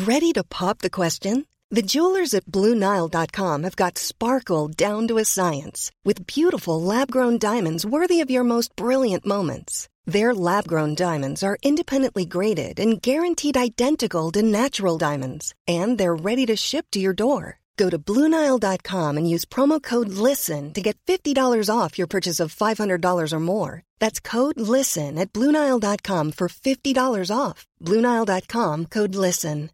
Ready to pop the question? The jewelers at BlueNile.com have got sparkle down to a science with beautiful lab-grown diamonds worthy of your most brilliant moments. Their lab-grown diamonds are independently graded and guaranteed identical to natural diamonds, and they're ready to ship to your door. Go to BlueNile.com and use promo code LISTEN to get $50 off your purchase of $500 or more. That's code LISTEN at BlueNile.com for $50 off. BlueNile.com, code LISTEN.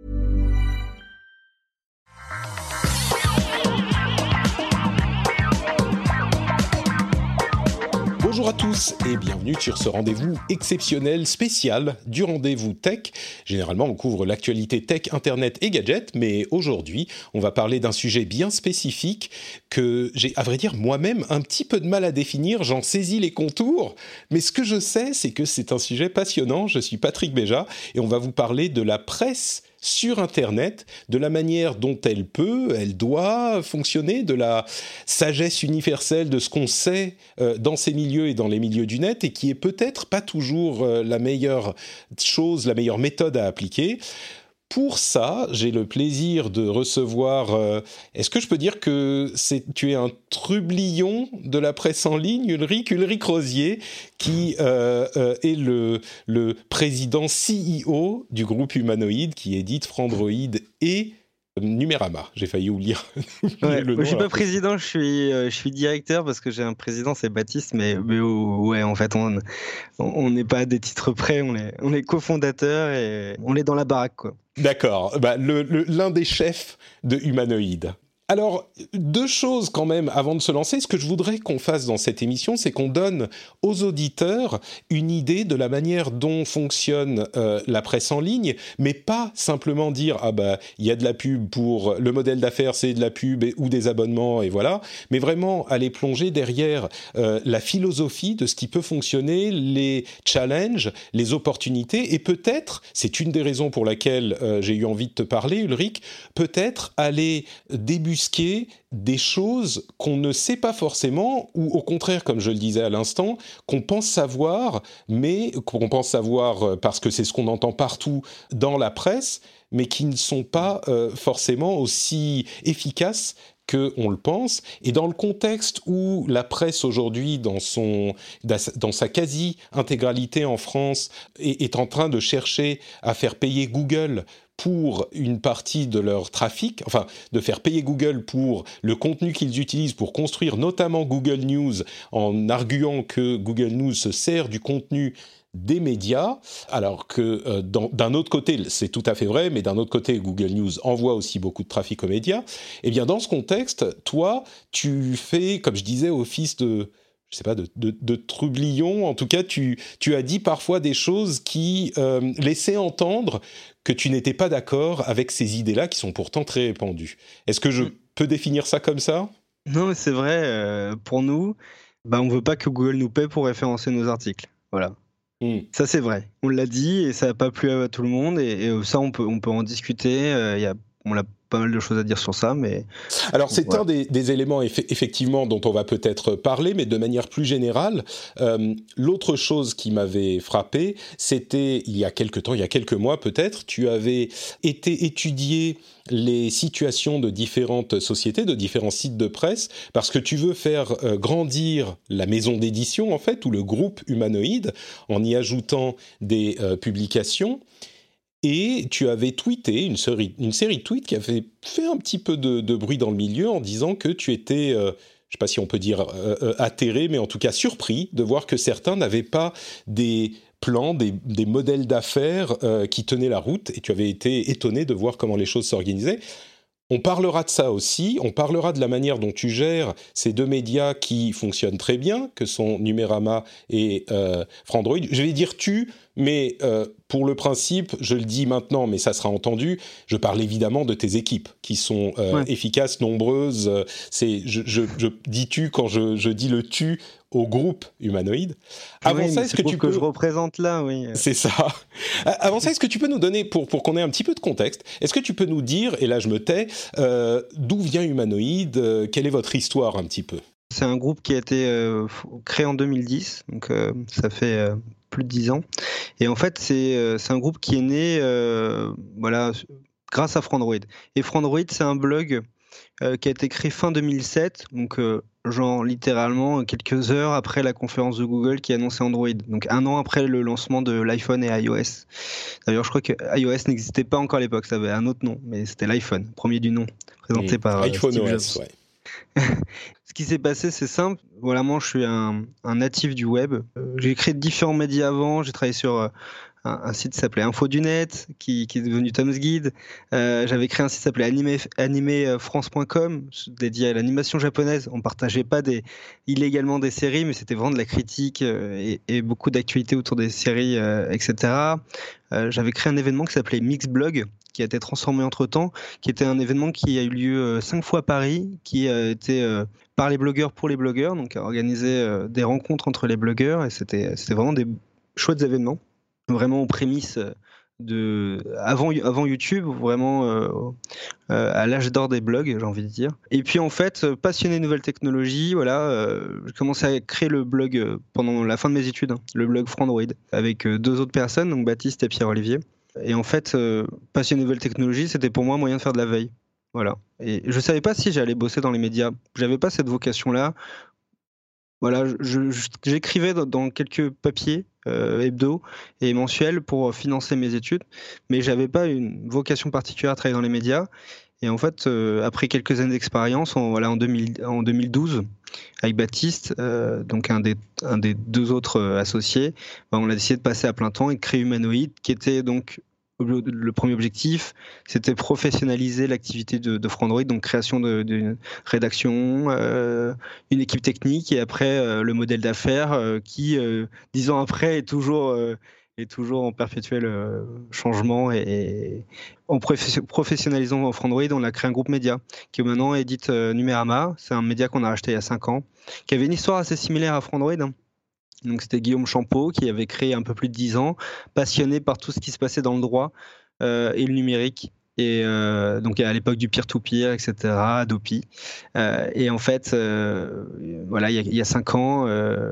Bonjour à tous et bienvenue sur ce rendez-vous exceptionnel, spécial du rendez-vous tech. Généralement, on couvre l'actualité tech, internet et gadgets, mais aujourd'hui, on va parler d'un sujet bien spécifique que j'ai, à vrai dire, moi-même un petit peu de mal à définir. J'en saisis les contours, mais ce que je sais, c'est que c'est un sujet passionnant. Je suis Patrick Béja et on va vous parler de la presse sur Internet, de la manière dont elle doit fonctionner, de la sagesse universelle de ce qu'on sait dans ces milieux et dans les milieux du net, et qui est peut-être pas toujours la meilleure chose, la meilleure méthode à appliquer. Pour ça, j'ai le plaisir de recevoir... est-ce que je peux dire que tu es un trublion de la presse en ligne, Ulrich Rosier, qui est le président CEO du groupe Humanoid, qui édite Frandroid et Numérama. J'ai failli oublier ouais, le nom. Je suis pas président, je suis directeur parce que j'ai un président, c'est Baptiste, mais ouais, en fait, on n'est pas à des titres près, on est cofondateurs et on est dans la baraque, quoi. D'accord, l'un des chefs de Humanoid. Alors, deux choses quand même avant de se lancer. Ce que je voudrais qu'on fasse dans cette émission, c'est qu'on donne aux auditeurs une idée de la manière dont fonctionne la presse en ligne, mais pas simplement dire il y a de la pub pour le modèle d'affaires, c'est de la pub ou des abonnements et voilà, mais vraiment aller plonger derrière la philosophie de ce qui peut fonctionner, les challenges, les opportunités, et peut-être, c'est une des raisons pour laquelle j'ai eu envie de te parler, Ulrich, peut-être aller débusquer des choses qu'on ne sait pas forcément, ou au contraire, comme je le disais à l'instant, qu'on pense savoir, mais qu'on pense savoir parce que c'est ce qu'on entend partout dans la presse, mais qui ne sont pas forcément aussi efficaces qu'on le pense. Et dans le contexte où la presse aujourd'hui, dans sa quasi-intégralité en France, est en train de chercher à faire payer Google pour une partie de leur trafic, enfin de faire payer Google pour le contenu qu'ils utilisent pour construire notamment Google News, en arguant que Google News se sert du contenu des médias, alors que d'un autre côté, c'est tout à fait vrai, mais d'un autre côté, Google News envoie aussi beaucoup de trafic aux médias. Eh bien, dans ce contexte, toi, tu fais, comme je disais, office de... je sais pas, de trublion. En tout cas, tu as dit parfois des choses qui laissaient entendre que tu n'étais pas d'accord avec ces idées-là qui sont pourtant très répandues. Est-ce que je peux définir ça comme ça ? Non, mais c'est vrai, pour nous, on veut pas que Google nous paie pour référencer nos articles. Voilà. Ça, c'est vrai. On l'a dit et ça n'a pas plu à tout le monde et ça, on peut en discuter. On a pas mal de choses à dire sur ça, mais... Alors, c'est un des éléments, effectivement, dont on va peut-être parler, mais de manière plus générale. L'autre chose qui m'avait frappé, c'était, il y a quelques mois peut-être, tu avais été étudier les situations de différentes sociétés, de différents sites de presse, parce que tu veux faire grandir la maison d'édition, en fait, ou le groupe Humanoid, en y ajoutant des publications. Et tu avais tweeté une série de tweets qui avait fait un petit peu de bruit dans le milieu en disant que tu étais, je ne sais pas si on peut dire atterré, mais en tout cas surpris de voir que certains n'avaient pas des plans, des modèles d'affaires qui tenaient la route, et tu avais été étonné de voir comment les choses s'organisaient. On parlera de ça aussi, on parlera de la manière dont tu gères ces deux médias qui fonctionnent très bien, que sont Numérama et Frandroid. Je vais dire tu, mais pour le principe, je le dis maintenant, mais ça sera entendu, je parle évidemment de tes équipes qui sont efficaces, nombreuses. Je dis tu quand je dis le tu au groupe Humanoid. Avant ça, est-ce que tu peux... je représente là, oui. C'est ça. Avant ça, est-ce que tu peux nous donner, pour qu'on ait un petit peu de contexte, est-ce que tu peux nous dire, et là je me tais, d'où vient Humanoid, quelle est votre histoire un petit peu ? C'est un groupe qui a été créé en 2010, donc ça fait plus de 10 ans. Et en fait, c'est un groupe qui est né grâce à Frandroid. Et Frandroid, c'est un blog qui a été créé fin 2007, donc genre littéralement quelques heures après la conférence de Google qui annonçait Android, donc un an après le lancement de l'iPhone et iOS. D'ailleurs, je crois que iOS n'existait pas encore à l'époque, ça avait un autre nom, mais c'était l'iPhone, premier du nom, présenté par iPhone Steve OS, Jobs. Ouais. Ce qui s'est passé, c'est simple. Voilà, moi, je suis un natif du web. J'ai créé différents médias avant. J'ai travaillé sur un site qui s'appelait Info du Net, qui est devenu Tom's Guide. J'avais créé un site qui s'appelait animefrance.com, dédié à l'animation japonaise. On partageait pas illégalement des séries, mais c'était vraiment de la critique et beaucoup d'actualités autour des séries, etc. J'avais créé un événement qui s'appelait Mixblog, qui a été transformé entre-temps, qui était un événement qui a eu lieu 5 fois à Paris, qui a été par les blogueurs pour les blogueurs, donc a organisé des rencontres entre les blogueurs, et c'était vraiment des chouettes événements, vraiment aux prémices avant YouTube, vraiment à l'âge d'or des blogs, j'ai envie de dire. Et puis en fait, passionné de nouvelles technologies, voilà, j'ai commencé à créer le blog pendant la fin de mes études, le blog Frandroid, avec 2 autres personnes, donc Baptiste et Pierre-Olivier. Et en fait, passionné de nouvelles technologies, c'était pour moi un moyen de faire de la veille. Voilà. Et je savais pas si j'allais bosser dans les médias. J'avais pas cette vocation-là. Voilà, j'écrivais dans quelques papiers hebdo et mensuels pour financer mes études, mais j'avais pas une vocation particulière à travailler dans les médias. Et en fait, après quelques années d'expérience, en 2012, avec Baptiste, donc un des 2 autres associés, on a décidé de passer à plein temps et de créer Humanoid, qui était donc le premier objectif, c'était professionnaliser l'activité de Frandroid, donc création d'une rédaction, une équipe technique, et après le modèle d'affaires qui, 10 ans après, est toujours en perpétuel changement. Et en professionnalisant Frandroid, on a créé un groupe média qui maintenant édite Numérama. C'est un média qu'on a racheté il y a 5 ans, qui avait une histoire assez similaire à Frandroid. Donc c'était Guillaume Champeau qui avait créé un peu plus de 10 ans, passionné par tout ce qui se passait dans le droit et le numérique. Et donc à l'époque du peer-to-peer, etc., Adopi. Et en fait, voilà, il y a 5 ans,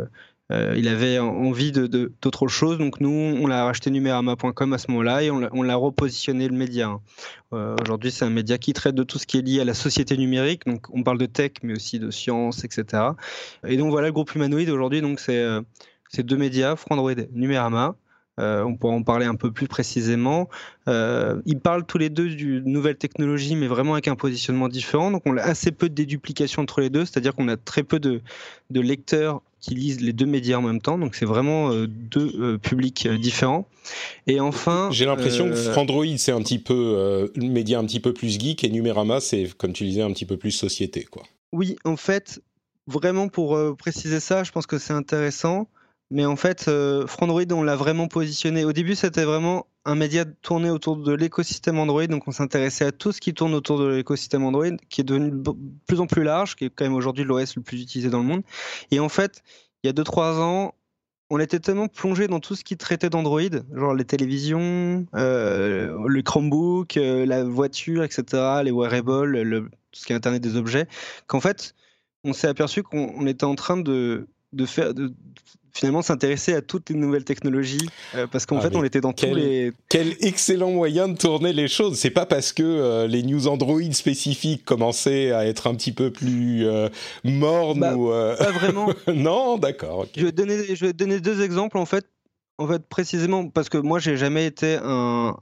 il avait envie d'autre chose. Donc nous, on l'a racheté Numérama.com à ce moment-là et on l'a repositionné le média. Aujourd'hui, c'est un média qui traite de tout ce qui est lié à la société numérique. Donc on parle de tech, mais aussi de science, etc. Et donc voilà, le groupe Humanoid aujourd'hui, donc c'est 2 médias, Frandroid, Numérama. On pourra en parler un peu plus précisément. Ils parlent tous les 2 d'une nouvelle technologie, mais vraiment avec un positionnement différent. Donc on a assez peu de déduplication entre les 2, c'est-à-dire qu'on a très peu de lecteurs qui lisent les 2 médias en même temps. Donc c'est vraiment 2 publics différents. Et enfin, j'ai l'impression que Frandroid c'est un petit peu le média un petit peu plus geek, et Numérama c'est, comme tu disais, un petit peu plus société, quoi. Oui, en fait, vraiment pour préciser ça, je pense que c'est intéressant. Mais en fait, Frandroid, on l'a vraiment positionné. Au début, c'était vraiment un média tourné autour de l'écosystème Android. Donc, on s'intéressait à tout ce qui tourne autour de l'écosystème Android, qui est devenu de plus en plus large, qui est quand même aujourd'hui l'OS le plus utilisé dans le monde. Et en fait, il y a 2-3 ans, on était tellement plongé dans tout ce qui traitait d'Android, genre les télévisions, le Chromebook, la voiture, etc., les wearables, tout ce qui est Internet des objets, qu'en fait, on s'est aperçu qu'on était en train de finalement s'intéresser à toutes les nouvelles technologies parce qu'en fait on était dans quel excellent moyen de tourner les choses. C'est pas parce que les news Android spécifiques commençaient à être un petit peu plus mornes pas vraiment. Non, d'accord, okay. Je vais donner 2 exemples en fait précisément parce que moi j'ai jamais été un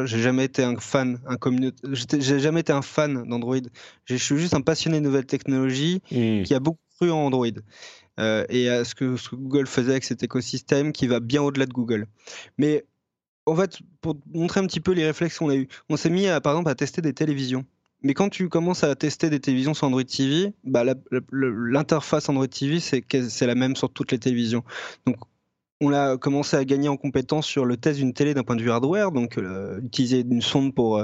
fan, j'ai jamais été un fan d'Android. Je suis juste un passionné de nouvelles technologies qui a beaucoup cru en Android. Et à ce que Google faisait avec cet écosystème qui va bien au-delà de Google. Mais en fait, pour montrer un petit peu les réflexes qu'on a eu, on s'est mis par exemple à tester des télévisions. Mais quand tu commences à tester des télévisions sur Android TV, l'interface Android TV c'est la même sur toutes les télévisions. Donc on a commencé à gagner en compétences sur le test d'une télé d'un point de vue hardware, donc utiliser une sonde pour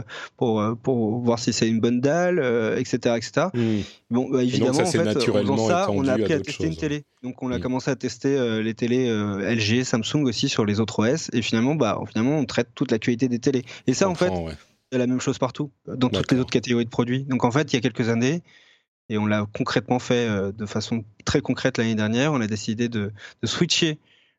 voir si c'est une bonne dalle, etc., etc. Bon, évidemment, donc ça, en fait, en faisant ça, on a appris à tester une télé. Donc on a commencé à tester les télés LG, Samsung aussi sur les autres OS, et finalement, on traite toute l'actualité des télés. Et ça, en fait, c'est la même chose partout, dans toutes les autres catégories de produits. Donc en fait, il y a quelques années, et on l'a concrètement fait de façon très concrète l'année dernière, on a décidé de switcher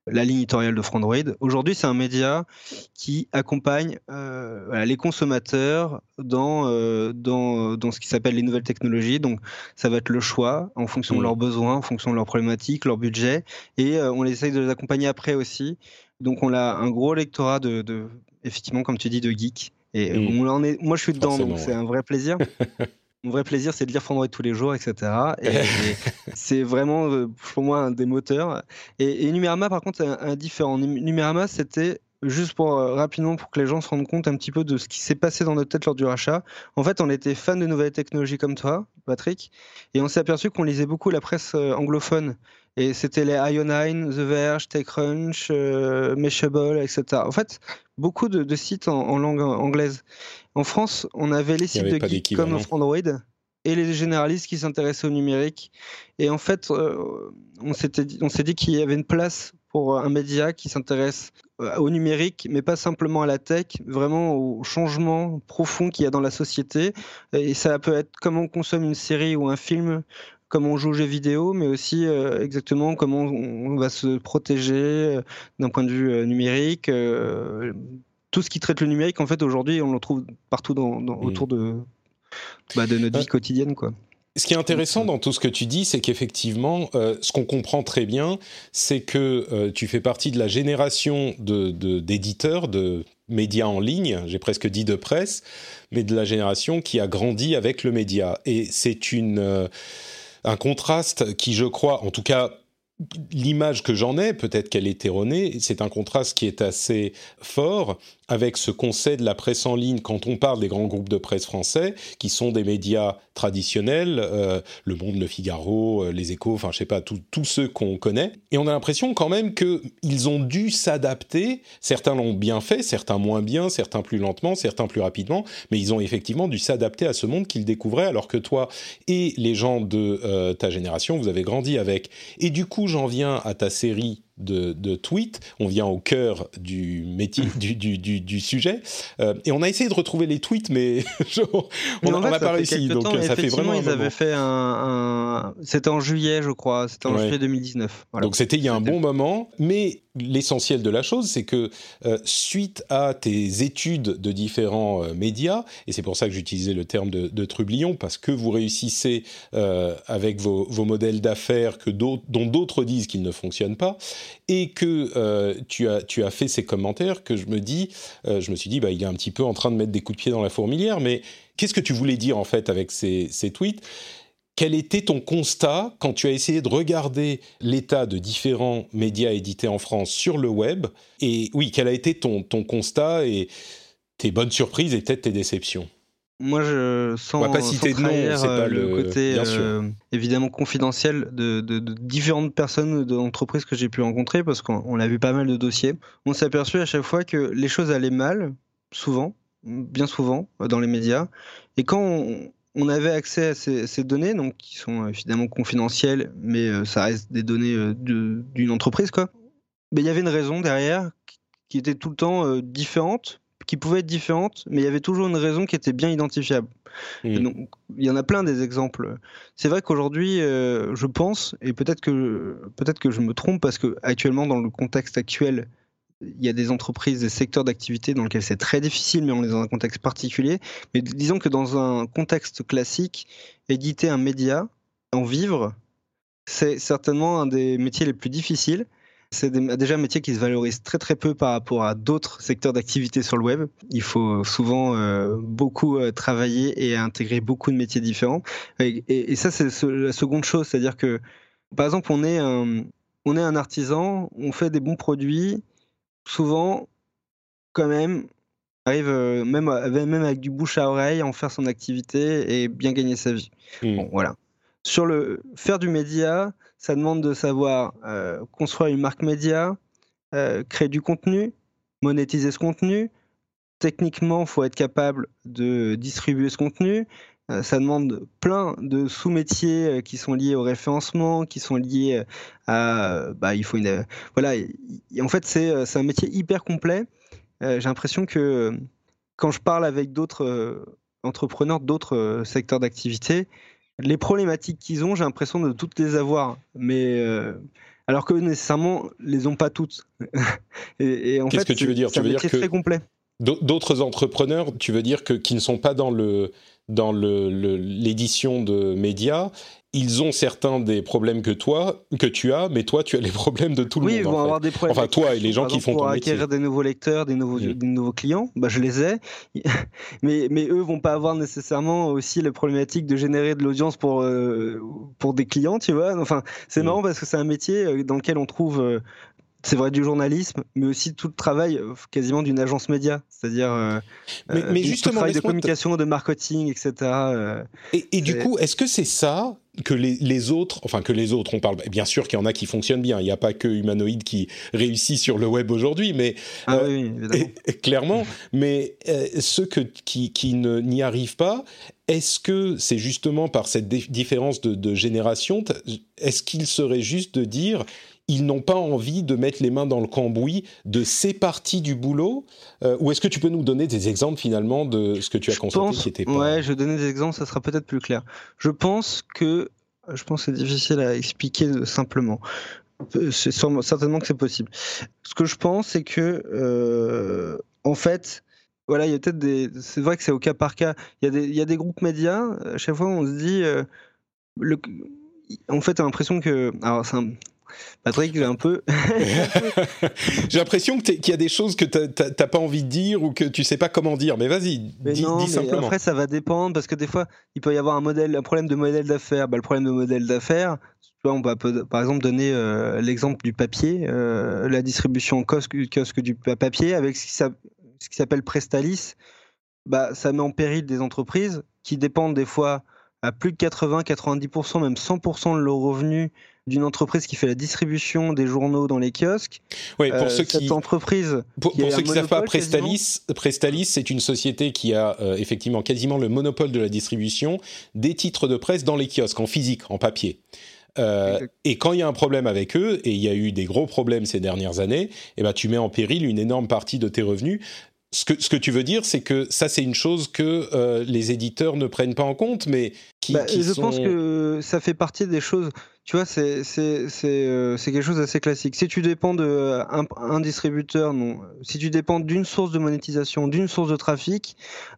la ligne éditoriale de Frandroid. Aujourd'hui, c'est un média qui accompagne les consommateurs dans ce qui s'appelle les nouvelles technologies. Donc, ça va être le choix en fonction de leurs besoins, en fonction de leurs problématiques, leur budget. Et on essaye de les accompagner après aussi. Donc, on a un gros lectorat effectivement, comme tu dis, de geeks. Et moi, je suis dedans, donc c'est un vrai plaisir. Mon vrai plaisir, c'est de lire Frandroid tous les jours, etc. Et c'est vraiment, pour moi, un des moteurs. Et Numérama, par contre, est un différent. Numérama, c'était juste rapidement pour que les gens se rendent compte un petit peu de ce qui s'est passé dans notre tête lors du rachat. En fait, on était fan de nouvelles technologies comme toi, Patrick, et on s'est aperçu qu'on lisait beaucoup la presse anglophone. Et c'était les IO9, The Verge, TechCrunch, Mashable, etc. En fait, beaucoup de sites en langue anglaise. En France, on avait les sites de geeks comme Frandroid et les généralistes qui s'intéressaient au numérique. Et en fait, on s'est dit qu'il y avait une place pour un média qui s'intéresse au numérique, mais pas simplement à la tech, vraiment au changement profond qu'il y a dans la société. Et ça peut être comment on consomme une série ou un film, comment on joue aux jeux vidéo, mais aussi exactement comment on va se protéger d'un point de vue numérique. Tout ce qui traite le numérique, en fait, aujourd'hui, on le trouve partout autour de notre vie quotidienne, quoi. Ce qui est intéressant dans tout ce que tu dis, c'est qu'effectivement, ce qu'on comprend très bien, c'est que tu fais partie de la génération d'éditeurs, de médias en ligne, j'ai presque dit de presse, mais de la génération qui a grandi avec le média. Et c'est un contraste qui, je crois, en tout cas, l'image que j'en ai, peut-être qu'elle est erronée, c'est un contraste qui est assez fort avec ce qu'on sait de la presse en ligne quand on parle des grands groupes de presse français, qui sont des médias traditionnels, Le Monde, Le Figaro, Les Échos, enfin je sais pas, tous ceux qu'on connaît. Et on a l'impression quand même qu'ils ont dû s'adapter. Certains l'ont bien fait, certains moins bien, certains plus lentement, certains plus rapidement, mais ils ont effectivement dû s'adapter à ce monde qu'ils découvraient, alors que toi et les gens de ta génération, vous avez grandi avec. Et du coup, j'en viens à ta série de tweets, on vient au cœur du métier, du sujet, et on a essayé de retrouver les tweets, mais on n'a pas réussi, donc ça fait vraiment un moment. Ils avaient fait c'était en juillet, je crois, c'était en juillet 2019. Voilà. Donc c'était il y a un bon moment, mais l'essentiel de la chose, c'est que suite à tes études de différents médias, et c'est pour ça que j'utilisais le terme de trublion, parce que vous réussissez avec vos modèles d'affaires dont d'autres disent qu'ils ne fonctionnent pas, et que tu as fait ces commentaires, que je me suis dit, il est un petit peu en train de mettre des coups de pied dans la fourmilière, mais qu'est-ce que tu voulais dire en fait avec ces tweets ? Quel était ton constat quand tu as essayé de regarder l'état de différents médias édités en France sur le web ? Et oui, quel a été ton constat et tes bonnes surprises et peut-être tes déceptions ? Moi, sans trahir le côté évidemment confidentiel de différentes personnes, d'entreprises que j'ai pu rencontrer, parce qu'on a vu pas mal de dossiers, on s'est aperçu à chaque fois que les choses allaient mal, bien souvent, dans les médias. Et quand on avait accès à ces données, donc qui sont évidemment confidentielles, mais ça reste des données d'une entreprise, quoi. Mais il y avait une raison derrière qui était tout le temps différente, qui pouvait être différente, mais il y avait toujours une raison qui était bien identifiable. Donc, il y en a plein des exemples. C'est vrai qu'aujourd'hui, je pense, et peut-être que je me trompe, parce que actuellement, dans le contexte actuel, il y a des entreprises, des secteurs d'activité dans lesquels c'est très difficile, mais on est dans un contexte particulier. Mais disons que dans un contexte classique, éditer un média, en vivre, c'est certainement un des métiers les plus difficiles. C'est déjà un métier qui se valorise très très peu par rapport à d'autres secteurs d'activité sur le web. Il faut souvent beaucoup travailler et intégrer beaucoup de métiers différents. Et ça, c'est la seconde chose, c'est-à-dire que, par exemple, on est un artisan, on fait des bons produits. Souvent, quand même, on arrive même avec du bouche à oreille à en faire son activité et bien gagner sa vie. Bon, voilà. Sur faire du média, ça demande de savoir construire une marque média, créer du contenu, monétiser ce contenu. Techniquement, il faut être capable de distribuer ce contenu. Ça demande plein de sous-métiers qui sont liés au référencement, qui sont liés à... il faut voilà. En fait, c'est un métier hyper complet. J'ai l'impression que quand je parle avec d'autres entrepreneurs d'autres secteurs d'activité, les problématiques qu'ils ont, j'ai l'impression de toutes les avoir. Mais alors que nécessairement les ont pas toutes. et en Qu'est-ce que tu veux dire ? C'est un métier très complet. D'autres entrepreneurs, tu veux dire qui ne sont pas dans l'édition de médias, ils ont certains des problèmes que tu as, mais toi, tu as les problèmes de tout le monde. Oui, ils vont avoir des problèmes. Enfin, toi et les gens qui font ton métier. Pour acquérir des nouveaux lecteurs, des nouveaux clients, je les ai. mais eux vont pas avoir nécessairement aussi la problématique de générer de l'audience pour des clients, tu vois. Enfin, c'est marrant parce que c'est un métier dans lequel on trouve... c'est vrai du journalisme, mais aussi tout le travail quasiment d'une agence média, c'est-à-dire mais justement, tout le travail de communication, de marketing, etc. Et du coup, est-ce que c'est ça que les autres, on parle bien sûr qu'il y en a qui fonctionnent bien, il n'y a pas que Humanoid qui réussit sur le web aujourd'hui, mais oui, évidemment. Clairement, mais ceux qui n'y arrivent pas, est-ce que c'est justement par cette différence de génération, est-ce qu'il serait juste de dire ils n'ont pas envie de mettre les mains dans le cambouis de ces parties du boulot, ou est-ce que tu peux nous donner des exemples finalement de ce que tu as constaté qui était pas... Ouais, je vais donner des exemples, ça sera peut-être plus clair. Je pense que c'est difficile à expliquer simplement. C'est certainement que c'est possible. Ce que je pense, c'est que en fait, voilà, il y a peut-être c'est vrai que c'est au cas par cas. Il y a des groupes médias. À chaque fois, on se dit, en fait, t'as l'impression que, alors Patrick, j'ai un peu... J'ai l'impression qu'il y a des choses que t'as pas envie de dire ou que tu sais pas comment dire, mais vas-y, dis simplement. Après, ça va dépendre, parce que des fois, il peut y avoir un problème de modèle d'affaires. Le problème de modèle d'affaires, tu vois, on peut par exemple donner l'exemple du papier, la distribution kiosque du papier, avec ce qui s'appelle Prestalis, ça met en péril des entreprises qui dépendent des fois à plus de 80, 90%, même 100% de leurs revenus d'une entreprise qui fait la distribution des journaux dans les kiosques. Oui, pour ceux qui ne savent pas, Prestalis, c'est une société qui a effectivement quasiment le monopole de la distribution des titres de presse dans les kiosques, en physique, en papier. Et quand il y a un problème avec eux, et il y a eu des gros problèmes ces dernières années, tu mets en péril une énorme partie de tes revenus. Ce que tu veux dire, c'est que ça, c'est une chose que les éditeurs ne prennent pas en compte, mais je pense que ça fait partie des choses. Tu vois, c'est quelque chose d'assez classique. Si tu dépends d'un distributeur, non. Si tu dépends d'une source de monétisation, d'une source de trafic,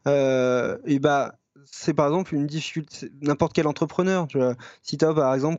c'est par exemple une difficulté. N'importe quel entrepreneur, tu vois. Si toi, par exemple,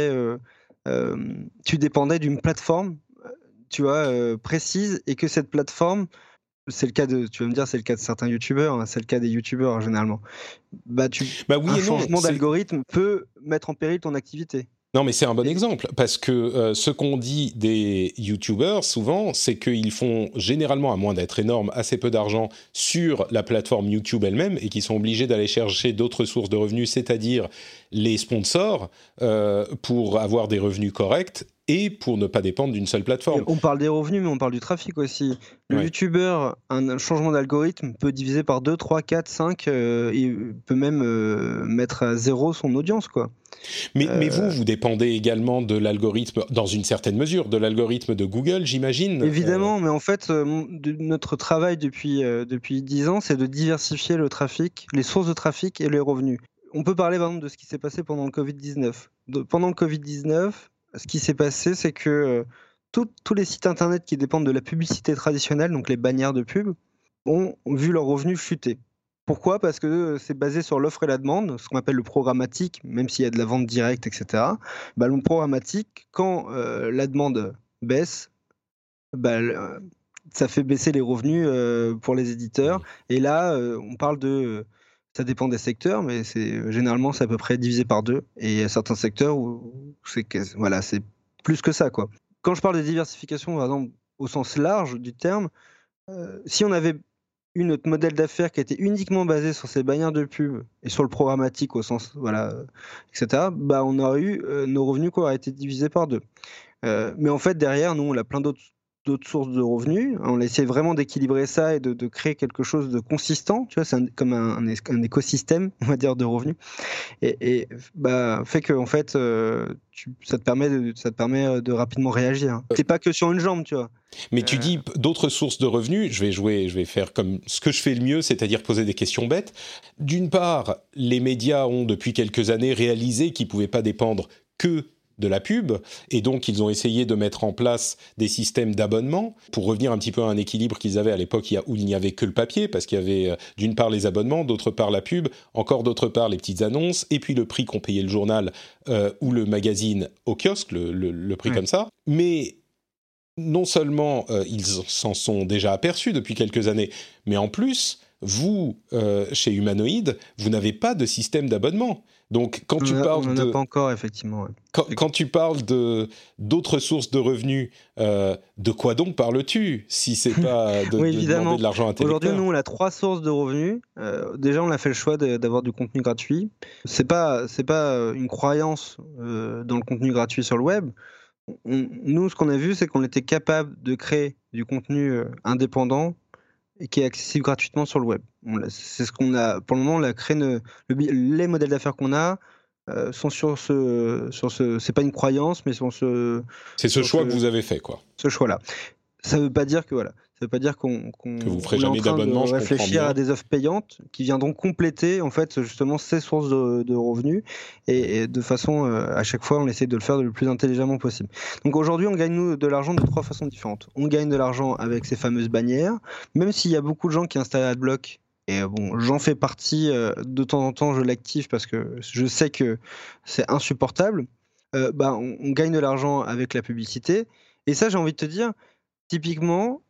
tu dépendais d'une plateforme, tu vois, précise, et que cette plateforme, tu vas me dire, c'est le cas de certains youtubeurs, hein, c'est le cas des youtubeurs généralement. Un changement d'algorithme peut mettre en péril ton activité. Non, mais c'est un bon exemple, parce que ce qu'on dit des youtubeurs, souvent, c'est qu'ils font généralement, à moins d'être énormes, assez peu d'argent sur la plateforme YouTube elle-même, et qu'ils sont obligés d'aller chercher d'autres sources de revenus, c'est-à-dire les sponsors, pour avoir des revenus corrects, et pour ne pas dépendre d'une seule plateforme. On parle des revenus, mais on parle du trafic aussi. Le youtubeur, un changement d'algorithme peut diviser par 2, 3, 4, 5, il peut même mettre à zéro son audience, quoi. Mais vous dépendez également de l'algorithme, dans une certaine mesure, de l'algorithme de Google, j'imagine. Évidemment, mais en fait, notre travail depuis 10 ans, c'est de diversifier le trafic, les sources de trafic et les revenus. On peut parler, par exemple, de ce qui s'est passé pendant le Covid-19. Pendant le Covid-19, ce qui s'est passé, c'est que tous les sites internet qui dépendent de la publicité traditionnelle, donc les bannières de pub, ont vu leurs revenus chuter. Pourquoi ? Parce que c'est basé sur l'offre et la demande, ce qu'on appelle le programmatique, même s'il y a de la vente directe, etc. Le programmatique, quand la demande baisse, ça fait baisser les revenus pour les éditeurs. Et là, on parle de... ça dépend des secteurs, mais généralement, c'est à peu près divisé par 2. Et il y a certains secteurs où c'est plus que ça, quoi. Quand je parle de diversification, par exemple, au sens large du terme, si on avait eu notre modèle d'affaires qui était uniquement basé sur ces bannières de pub et sur le programmatique au sens, etc., on aurait eu nos revenus qui auraient été divisés par 2. Mais en fait, derrière, nous, on a plein d'autres sources de revenus. On essaie vraiment d'équilibrer ça et de créer quelque chose de consistant. Tu vois, c'est comme un écosystème, on va dire, de revenus. Et fait que en fait, ça te permet de rapidement réagir. C'est pas que sur une jambe, tu vois. Mais tu dis d'autres sources de revenus. Je vais faire comme ce que je fais le mieux, c'est-à-dire poser des questions bêtes. D'une part, les médias ont depuis quelques années réalisé qu'ils pouvaient pas dépendre que de la pub, et donc ils ont essayé de mettre en place des systèmes d'abonnement pour revenir un petit peu à un équilibre qu'ils avaient à l'époque où il n'y avait que le papier, parce qu'il y avait d'une part les abonnements, d'autre part la pub, encore d'autre part les petites annonces, et puis le prix qu'on payait le journal ou le magazine au kiosque, le prix comme ça. Mais non seulement ils s'en sont déjà aperçus depuis quelques années, mais en plus, vous, chez Humanoid, vous n'avez pas de système d'abonnement. Donc, quand tu parles on n'en a pas encore, effectivement. Ouais. Quand tu parles d'autres sources de revenus, de quoi donc parles-tu si c'est pas de demander de l'argent à tes Aujourd'hui, lecteurs ? nous, on a 3 sources de revenus. Déjà, on a fait le choix d'avoir du contenu gratuit. C'est pas une croyance dans le contenu gratuit sur le web. Nous, ce qu'on a vu, c'est qu'on était capable de créer du contenu indépendant et qui est accessible gratuitement sur le web. C'est ce qu'on a, pour le moment, on a créé les modèles d'affaires qu'on a sont sur c'est pas une croyance, mais sur c'est ce choix que vous avez fait, quoi. Ce choix-là. Ça veut pas dire que ça veut pas dire qu'on que vous ferez jamais d'abonnement. Je réfléchir à des offres payantes qui viendront compléter en fait justement ces sources de revenus et de façon à chaque fois on essaie de le faire le plus intelligemment possible. Donc aujourd'hui on gagne nous de l'argent de 3 façons différentes. On gagne de l'argent avec ces fameuses bannières, même s'il y a beaucoup de gens qui installent AdBlock. Et bon, j'en fais partie, de temps en temps je l'active parce que je sais que c'est insupportable. On gagne de l'argent avec la publicité. Et ça, j'ai envie de te dire, typiquement,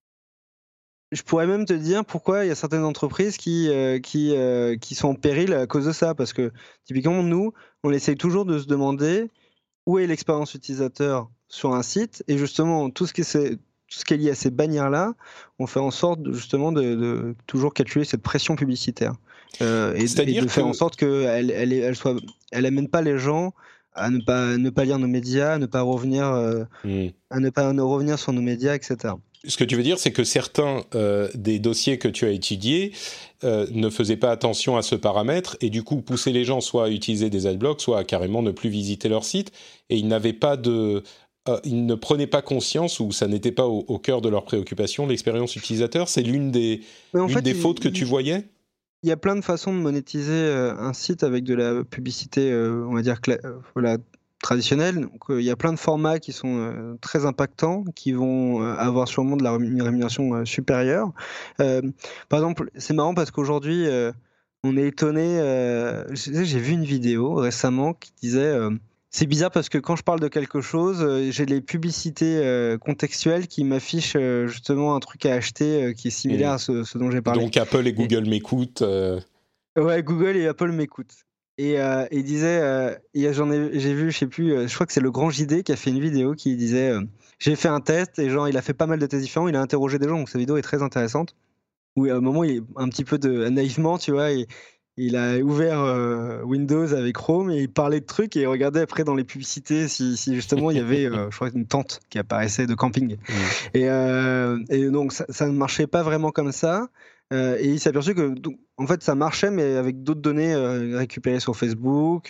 je pourrais même te dire pourquoi il y a certaines entreprises qui sont en péril à cause de ça. Parce que typiquement, nous, on essaye toujours de se demander où est l'expérience utilisateur sur un site. Et justement, tout ce qui est lié à ces bannières-là, on fait en sorte justement de toujours calculer cette pression publicitaire. Et de faire en sorte qu'elle amène pas les gens à ne pas lire nos médias, à ne pas revenir, à ne pas revenir sur nos médias, etc. Ce que tu veux dire, c'est que certains des dossiers que tu as étudiés ne faisaient pas attention à ce paramètre et du coup poussaient les gens soit à utiliser des adblocks, soit à carrément ne plus visiter leur site, et ils n'avaient pas ils ne prenaient pas conscience, ou ça n'était pas au cœur de leurs préoccupations, l'expérience utilisateur. C'est l'une des fautes que tu voyais ? Il y a plein de façons de monétiser un site avec de la publicité, on va dire, traditionnelle. Donc, il y a plein de formats qui sont très impactants, qui vont avoir sûrement de une rémunération supérieure. Par exemple, c'est marrant parce qu'aujourd'hui, on est étonné. J'ai vu une vidéo récemment qui disait... c'est bizarre parce que quand je parle de quelque chose, j'ai les publicités contextuelles qui m'affichent justement un truc à acheter qui est similaire à ce dont j'ai parlé. Donc Apple et Google m'écoutent. Ouais, Google et Apple m'écoutent. Et il disait, j'ai vu, je sais plus, je crois que c'est le Grand JD qui a fait une vidéo qui disait, j'ai fait un test et genre il a fait pas mal de tests différents, il a interrogé des gens, donc sa vidéo est très intéressante. Où à un moment il est un petit peu naïvement, tu vois. Il a ouvert Windows avec Chrome et il parlait de trucs et il regardait après dans les publicités si justement il y avait je crois une tente qui apparaissait de camping. Et donc ça ne marchait pas vraiment comme ça. Et il s'est aperçu que en fait ça marchait mais avec d'autres données récupérées sur Facebook,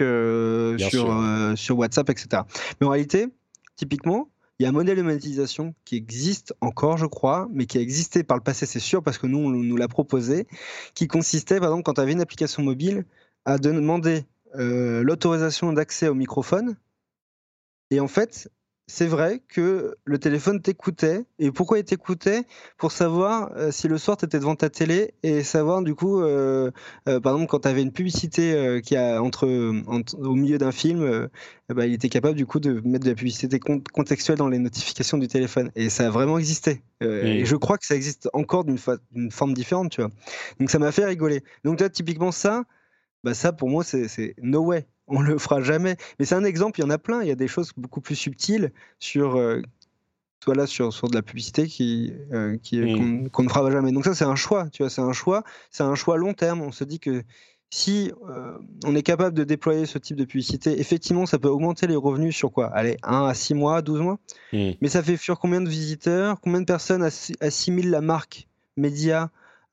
sur WhatsApp, etc. Mais en réalité, typiquement, il y a un modèle de monétisation qui existe encore, je crois, mais qui a existé par le passé, c'est sûr, parce que nous, on nous l'a proposé, qui consistait, par exemple, quand tu avais une application mobile, à demander l'autorisation d'accès au microphone. Et en fait, c'est vrai que le téléphone t'écoutait. Et pourquoi il t'écoutait ? Pour savoir si le soir tu étais devant ta télé et savoir du coup, par exemple, quand tu avais une publicité qui a au milieu d'un film, il était capable du coup de mettre de la publicité contextuelle dans les notifications du téléphone. Et ça a vraiment existé. Et je crois que ça existe encore d'une forme différente, tu vois. Donc ça m'a fait rigoler. Donc là, typiquement ça pour moi c'est no way. On le fera jamais. Mais c'est un exemple, il y en a plein. Il y a des choses beaucoup plus subtiles sur de la publicité qu'on ne fera jamais. Donc ça, c'est un choix. Tu vois, c'est un choix long terme. On se dit que si on est capable de déployer ce type de publicité, effectivement, ça peut augmenter les revenus sur quoi ? Allez, 1 à 6 mois, 12 mois. Mais ça fait fuir combien de visiteurs ? Combien de personnes assimilent la marque média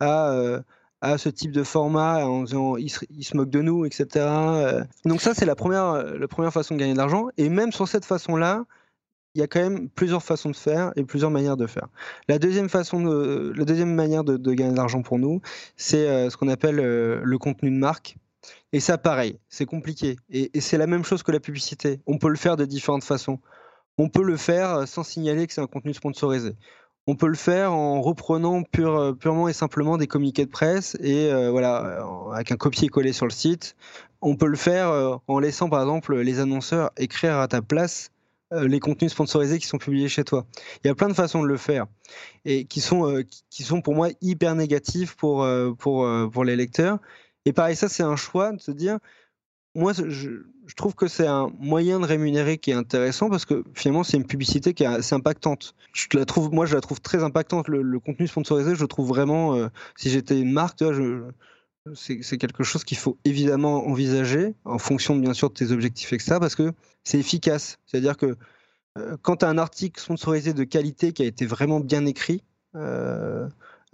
à ce type de format en disant ils se moquent de nous, etc. Donc ça, c'est la première façon de gagner de l'argent. Et même sur cette façon-là, il y a quand même plusieurs façons de faire et plusieurs manières de faire. La deuxième manière de gagner de l'argent pour nous, c'est ce qu'on appelle le contenu de marque. Et ça, pareil, c'est compliqué. Et c'est la même chose que la publicité. On peut le faire de différentes façons. On peut le faire sans signaler que c'est un contenu sponsorisé. On peut le faire en reprenant purement et simplement des communiqués de presse et avec un copier-coller sur le site. On peut le faire en laissant par exemple les annonceurs écrire à ta place les contenus sponsorisés qui sont publiés chez toi. Il y a plein de façons de le faire et qui sont pour moi hyper négatifs pour les lecteurs. Et pareil, ça c'est un choix de se dire, moi je trouve que c'est un moyen de rémunérer qui est intéressant parce que finalement c'est une publicité qui est assez impactante. Je la trouve très impactante. Le contenu sponsorisé, je le trouve vraiment, si j'étais une marque, tu vois, c'est quelque chose qu'il faut évidemment envisager en fonction bien sûr de tes objectifs, etc. parce que c'est efficace. C'est-à-dire que quand tu as un article sponsorisé de qualité qui a été vraiment bien écrit, ça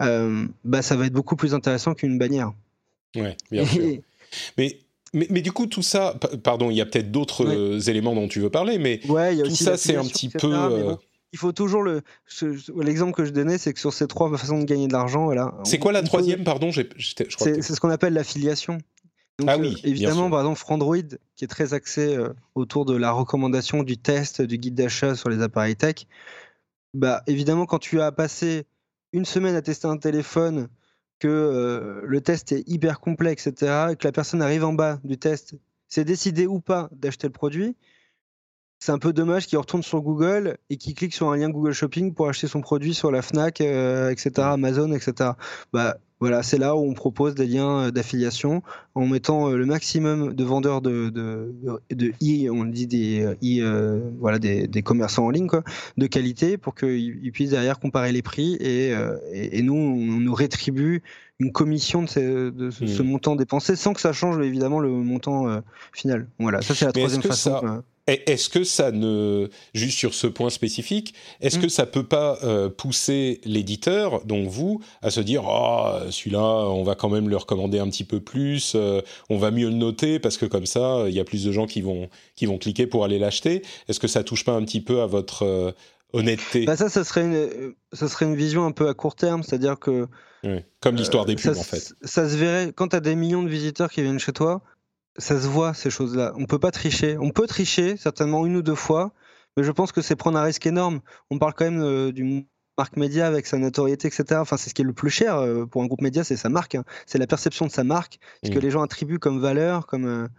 va être beaucoup plus intéressant qu'une bannière. Ouais, bien sûr. Mais du coup, tout ça, pardon, il y a peut-être d'autres éléments dont tu veux parler, mais tout ça, c'est un petit peu... Bon, il faut toujours l'exemple que je donnais, c'est que sur ces 3 façons de gagner de l'argent, voilà. C'est quoi la troisième, pardon, je crois c'est ce qu'on appelle l'affiliation. Donc, évidemment, par exemple, Frandroid, qui est très axé autour de la recommandation, du test, du guide d'achat sur les appareils tech, évidemment, quand tu as passé une semaine à tester un téléphone, que le test est hyper complexe, etc., et que la personne arrive en bas du test, s'est décidé ou pas d'acheter le produit, c'est un peu dommage qu'il retourne sur Google et qu'il clique sur un lien Google Shopping pour acheter son produit sur la Fnac, etc., Amazon, etc. Voilà, c'est là où on propose des liens d'affiliation en mettant le maximum de vendeurs on dit des commerçants en ligne, quoi, de qualité pour qu'ils puissent derrière comparer les prix et nous, on nous rétribue une commission de ce montant dépensé sans que ça change évidemment le montant final. Voilà, ça c'est la troisième façon. Est-ce que ça juste sur ce point spécifique, est-ce que ça peut pas pousser l'éditeur, donc vous, à se dire celui-là, on va quand même le recommander un petit peu plus, on va mieux le noter parce que comme ça, il y a plus de gens qui vont cliquer pour aller l'acheter. Est-ce que ça touche pas un petit peu à votre honnêteté ? Ça serait une vision un peu à court terme, c'est-à-dire que comme l'histoire des pubs en fait. Ça se verrait quand tu as des millions de visiteurs qui viennent chez toi. Ça se voit, ces choses-là. On peut pas tricher. On peut tricher, certainement 1 ou 2 fois, mais je pense que c'est prendre un risque énorme. On parle quand même d'une marque média avec sa notoriété, etc. Enfin, c'est ce qui est le plus cher pour un groupe média, c'est sa marque. Hein. C'est la perception de sa marque, ce que les gens attribuent comme valeur.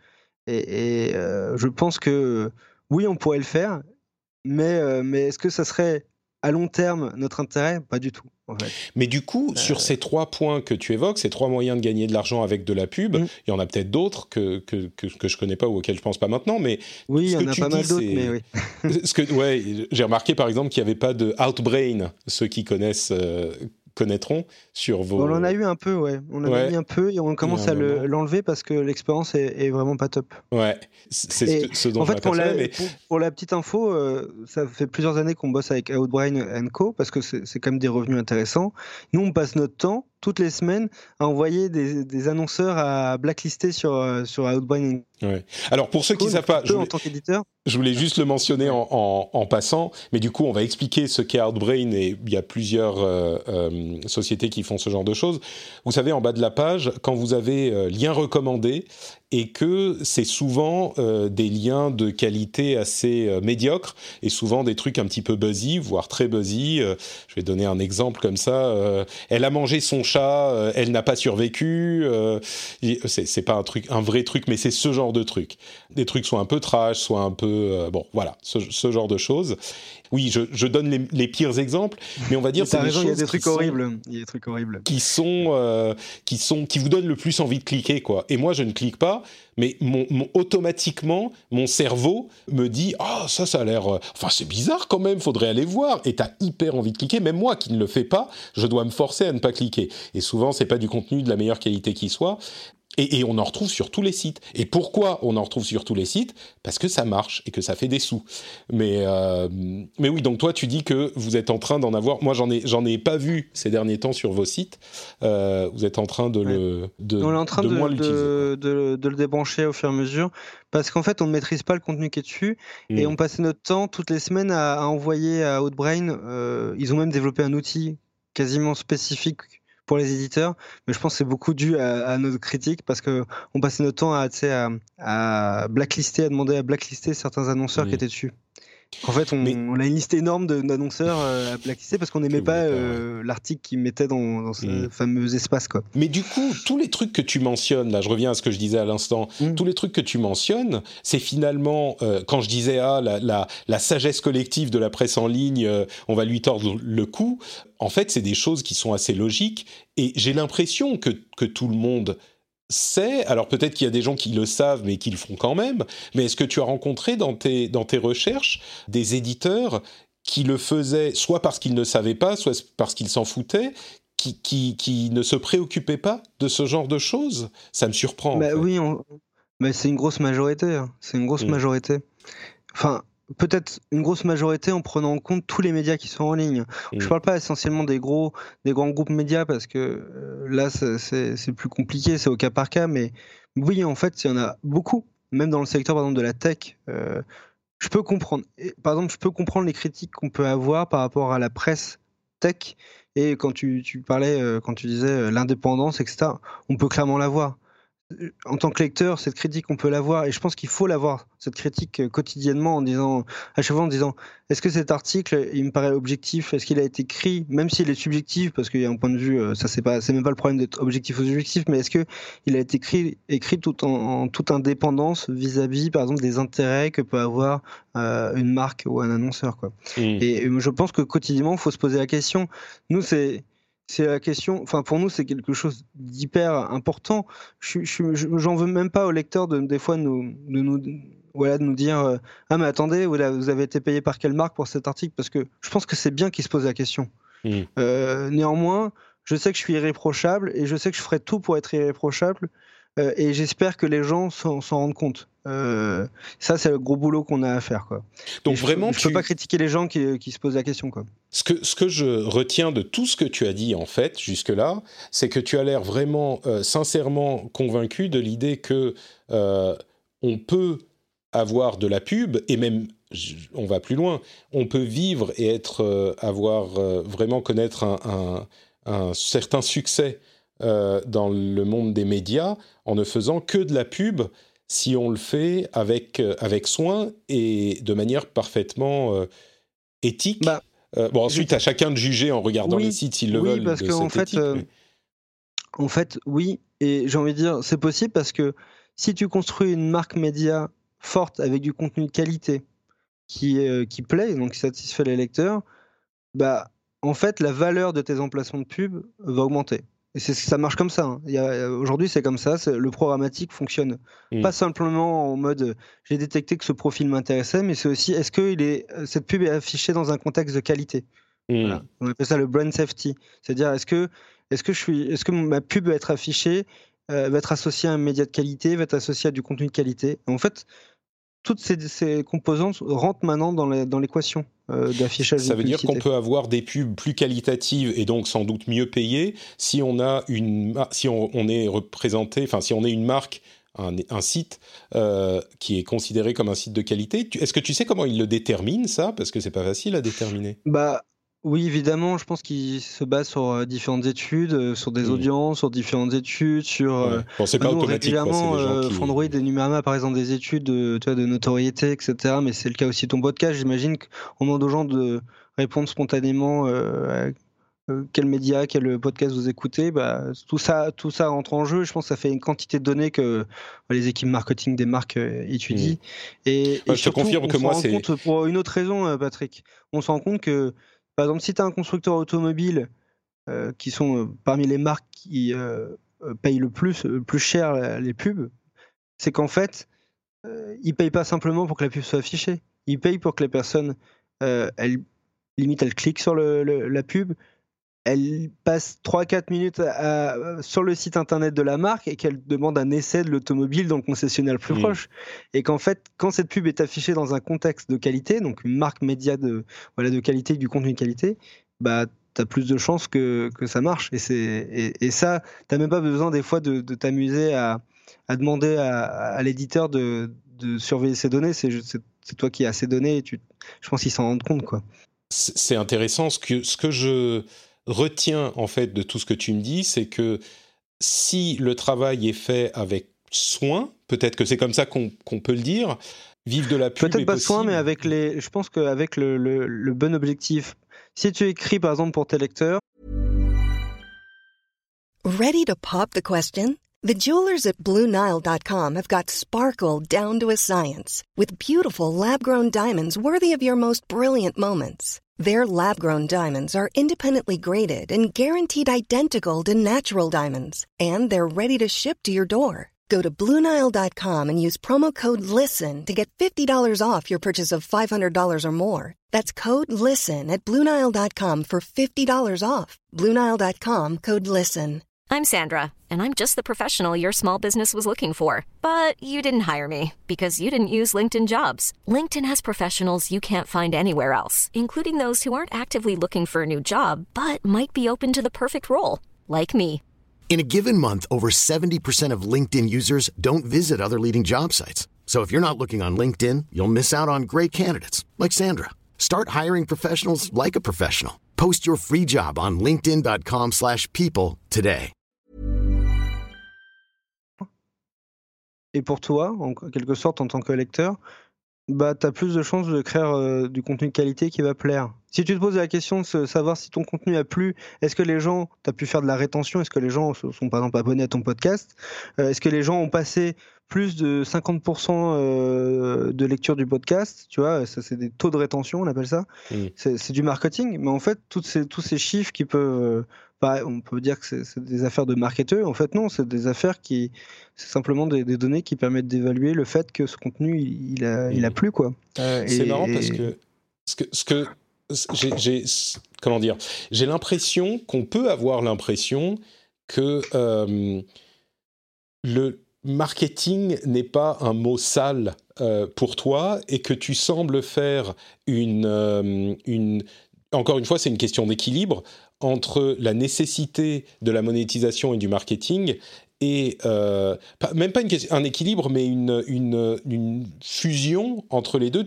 Je pense que oui, on pourrait le faire, mais est-ce que ça serait à long terme notre intérêt ? Pas du tout. En fait. Mais du coup, sur ces 3 points que tu évoques, ces 3 moyens de gagner de l'argent avec de la pub, il y en a peut-être d'autres que je connais pas ou auxquels je pense pas maintenant, mais oui, il y en a pas mal d'autres, mais oui. J'ai remarqué par exemple qu'il n'y avait pas de Outbrain, ceux qui connaîtront sur vos... On en a eu un peu, ouais. On en a mis un peu et on commence à l'enlever parce que l'expérience est vraiment pas top. Ouais, c'est ce dont en fait, pour la petite info, ça fait plusieurs années qu'on bosse avec Outbrain & Co parce que c'est quand même des revenus intéressants. Nous, on passe notre temps, toutes les semaines, à envoyer des annonceurs à blacklister sur Outbrain. Ouais. Alors pour ceux qui ne savent pas, en tant qu'éditeur, je voulais juste le mentionner en passant, mais du coup on va expliquer ce qu'est Outbrain et il y a plusieurs sociétés qui font ce genre de choses. Vous savez, en bas de la page, quand vous avez liens recommandés et que c'est souvent des liens de qualité assez médiocre et souvent des trucs un petit peu buzzy, voire très buzzy. Je vais donner un exemple comme ça. Elle a mangé son chat, elle n'a pas survécu. C'est pas un vrai truc, mais c'est ce genre de truc. Des trucs soit un peu trash, soit un peu... voilà, ce genre de choses. Oui, je donne les pires exemples, mais on va dire c'est des choses il y a des trucs horribles. Il y a des trucs horribles qui vous donnent le plus envie de cliquer, quoi. Et moi, je ne clique pas, mais automatiquement, mon cerveau me dit ça a l'air. Enfin, c'est bizarre quand même. Faudrait aller voir. Et t'as hyper envie de cliquer. Même moi, qui ne le fais pas, je dois me forcer à ne pas cliquer. Et souvent, c'est pas du contenu de la meilleure qualité qui soit. Et on en retrouve sur tous les sites. Et pourquoi on en retrouve sur tous les sites ? Parce que ça marche et que ça fait des sous. Mais oui, donc toi, tu dis que vous êtes en train d'en avoir... Moi, j'en ai pas vu ces derniers temps sur vos sites. Vous êtes en train de on est en train de le débrancher au fur et à mesure. Parce qu'en fait, on ne maîtrise pas le contenu qui est dessus. Et on passait notre temps toutes les semaines à envoyer à Outbrain. Ils ont même développé un outil quasiment spécifique pour les éditeurs, mais je pense que c'est beaucoup dû à notre critique parce que on passait notre temps à blacklister, à demander à blacklister certains annonceurs qui étaient dessus. En fait, on a une liste énorme d'annonceurs à blacklister parce qu'on n'aimait pas l'article qu'ils mettaient dans ce fameux espace, quoi. Mais du coup, tous les trucs que tu mentionnes, là je reviens à ce que je disais à l'instant, tous les trucs que tu mentionnes, c'est finalement, quand je disais la sagesse collective de la presse en ligne, on va lui tordre le cou, en fait c'est des choses qui sont assez logiques et j'ai l'impression que tout le monde sait, alors peut-être qu'il y a des gens qui le savent mais qui le font quand même, mais est-ce que tu as rencontré dans tes recherches des éditeurs qui le faisaient soit parce qu'ils ne savaient pas, soit parce qu'ils s'en foutaient, qui ne se préoccupaient pas de ce genre de choses? Ça me surprend. Bah, en fait. Oui, mais c'est une grosse majorité, hein. C'est une grosse majorité. Enfin, peut-être une grosse majorité en prenant en compte tous les médias qui sont en ligne. Je parle pas essentiellement des grands groupes médias parce que là c'est plus compliqué, c'est au cas par cas, mais oui, en fait, il y en a beaucoup, même dans le secteur par exemple de la tech. Je peux comprendre. Par exemple, je peux comprendre les critiques qu'on peut avoir par rapport à la presse tech et quand tu parlais, quand tu disais l'indépendance, etc. On peut clairement l'avoir. En tant que lecteur, cette critique, on peut l'avoir, et je pense qu'il faut l'avoir, cette critique quotidiennement, à chaque fois en disant, est-ce que cet article, il me paraît objectif, est-ce qu'il a été écrit, même s'il est subjectif, parce qu'il y a un point de vue, ça c'est même pas le problème d'être objectif ou subjectif, mais est-ce que il a été écrit tout en toute indépendance vis-à-vis, par exemple, des intérêts que peut avoir une marque ou un annonceur, quoi. Et je pense que quotidiennement, il faut se poser la question. Nous, c'est la question, enfin pour nous c'est quelque chose d'hyper important. J'en veux même pas aux lecteurs des fois de nous dire ah mais attendez, vous avez été payé par quelle marque pour cet article, parce que je pense que c'est bien qu'ils se posent la question. Néanmoins, je sais que je suis irréprochable et je sais que je ferai tout pour être irréprochable. Et j'espère que les gens s'en rendent compte. Ça, c'est le gros boulot qu'on a à faire, quoi. Donc vraiment, je peux pas critiquer les gens qui se posent la question, quoi. Ce que je retiens de tout ce que tu as dit, en fait, jusque-là, c'est que tu as l'air vraiment sincèrement convaincu de l'idée que on peut avoir de la pub, et même, on va plus loin, on peut vivre et vraiment connaître un certain succès dans le monde des médias en ne faisant que de la pub si on le fait avec soin et de manière parfaitement éthique. Ensuite, à chacun de juger en regardant les sites s'ils le veulent. Oui, parce qu'en fait, en fait, oui, et j'ai envie de dire, c'est possible parce que si tu construis une marque média forte avec du contenu de qualité qui plaît, donc qui satisfait les lecteurs, bah, en fait, la valeur de tes emplacements de pub va augmenter. Et ça marche comme ça, hein. Aujourd'hui, c'est comme ça. Le programmatique fonctionne pas simplement en mode j'ai détecté que ce profil m'intéressait, mais c'est aussi est-ce que cette pub est affichée dans un contexte de qualité. Voilà. On appelle ça le brand safety. C'est-à-dire est-ce que ma pub va être affichée, va être associée à un média de qualité, va être associée à du contenu de qualité. Et en fait, toutes ces composantes rentrent maintenant dans l'équation d'affichage. Ça veut dire qu'on peut avoir des pubs plus qualitatives et donc sans doute mieux payées si on est représenté, enfin si on est une marque, un site qui est considéré comme un site de qualité. Est-ce que tu sais comment ils le déterminent, ça? Parce que c'est pas facile à déterminer. Oui, évidemment, je pense qu'il se base sur différentes études, sur des audiences, sur différentes études, sur... c'est pas automatique, régulièrement, c'est des gens qui... Frandroid et Numérama, par exemple, des études de notoriété, etc. Mais c'est le cas aussi de ton podcast. J'imagine qu'on demande aux gens de répondre spontanément à quel média, quel podcast vous écoutez. Tout ça rentre en jeu. Je pense que ça fait une quantité de données que les équipes marketing des marques étudient. Et je te confirme que moi, c'est... compte, pour une autre raison, Patrick, on se rend compte que par exemple, si tu as un constructeur automobile qui sont parmi les marques qui payent le plus cher les pubs, c'est qu'en fait, ils ne payent pas simplement pour que la pub soit affichée. Ils payent pour que les personnes, elles cliquent sur la pub, elles passent 3-4 minutes sur le site internet de la marque et qu'elles demandent un essai de l'automobile dans le concessionnaire le plus proche. Et qu'en fait, quand cette pub est affichée dans un contexte de qualité, donc une marque média de qualité, du contenu de qualité, tu as plus de chances que ça marche. Et ça, tu n'as même pas besoin des fois de t'amuser à demander à l'éditeur de surveiller ces données. C'est toi qui as ces données et je pense qu'ils s'en rendent compte, quoi. C'est intéressant. Ce que je retiens en fait de tout ce que tu me dis, c'est que si le travail est fait avec soin, peut-être que c'est comme ça qu'on peut le dire, vivre de la pub peut-être est pas possible. soin, mais je pense qu'avec le bon objectif. Si tu écris par exemple pour tes lecteurs. Ready to pop the question? The jewelers at BlueNile.com have got sparkle down to a science with beautiful lab-grown diamonds worthy of your most brilliant moments. Their lab-grown diamonds are independently graded and guaranteed identical to natural diamonds, and they're ready to ship to your door. Go to BlueNile.com and use promo code LISTEN to get $50 off your purchase of $500 or more. That's code LISTEN at BlueNile.com for $50 off. BlueNile.com, code LISTEN. I'm Sandra, and I'm just the professional your small business was looking for. But you didn't hire me because you didn't use LinkedIn Jobs. LinkedIn has professionals you can't find anywhere else, including those who aren't actively looking for a new job, but might be open to the perfect role, like me. In a given month, over 70% of LinkedIn users don't visit other leading job sites. So if you're not looking on LinkedIn, you'll miss out on great candidates like Sandra. Start hiring professionals like a professional. Post your free job on linkedin.com/people today. Et pour toi, en quelque sorte, en tant que lecteur, bah, tu as plus de chances de créer du contenu de qualité qui va plaire. Si tu te poses la question de savoir si ton contenu a plu, est-ce que les gens, tu as pu faire de la rétention, est-ce que les gens sont par exemple abonnés à ton podcast, est-ce que les gens ont passé plus de 50% de lecture du podcast, tu vois, ça c'est des taux de rétention, on appelle ça. C'est du marketing, mais en fait, tous ces chiffres qui peuvent... on peut dire que c'est des affaires de marketeurs. En fait, non, c'est des affaires c'est simplement des données qui permettent d'évaluer le fait que ce contenu, il a plu, quoi. C'est marrant parce que comment dire, j'ai l'impression qu'on peut avoir l'impression que le marketing n'est pas un mot sale pour toi et que tu sembles faire encore une fois, c'est une question d'équilibre entre la nécessité de la monétisation et du marketing et même pas un équilibre, mais une fusion entre les deux.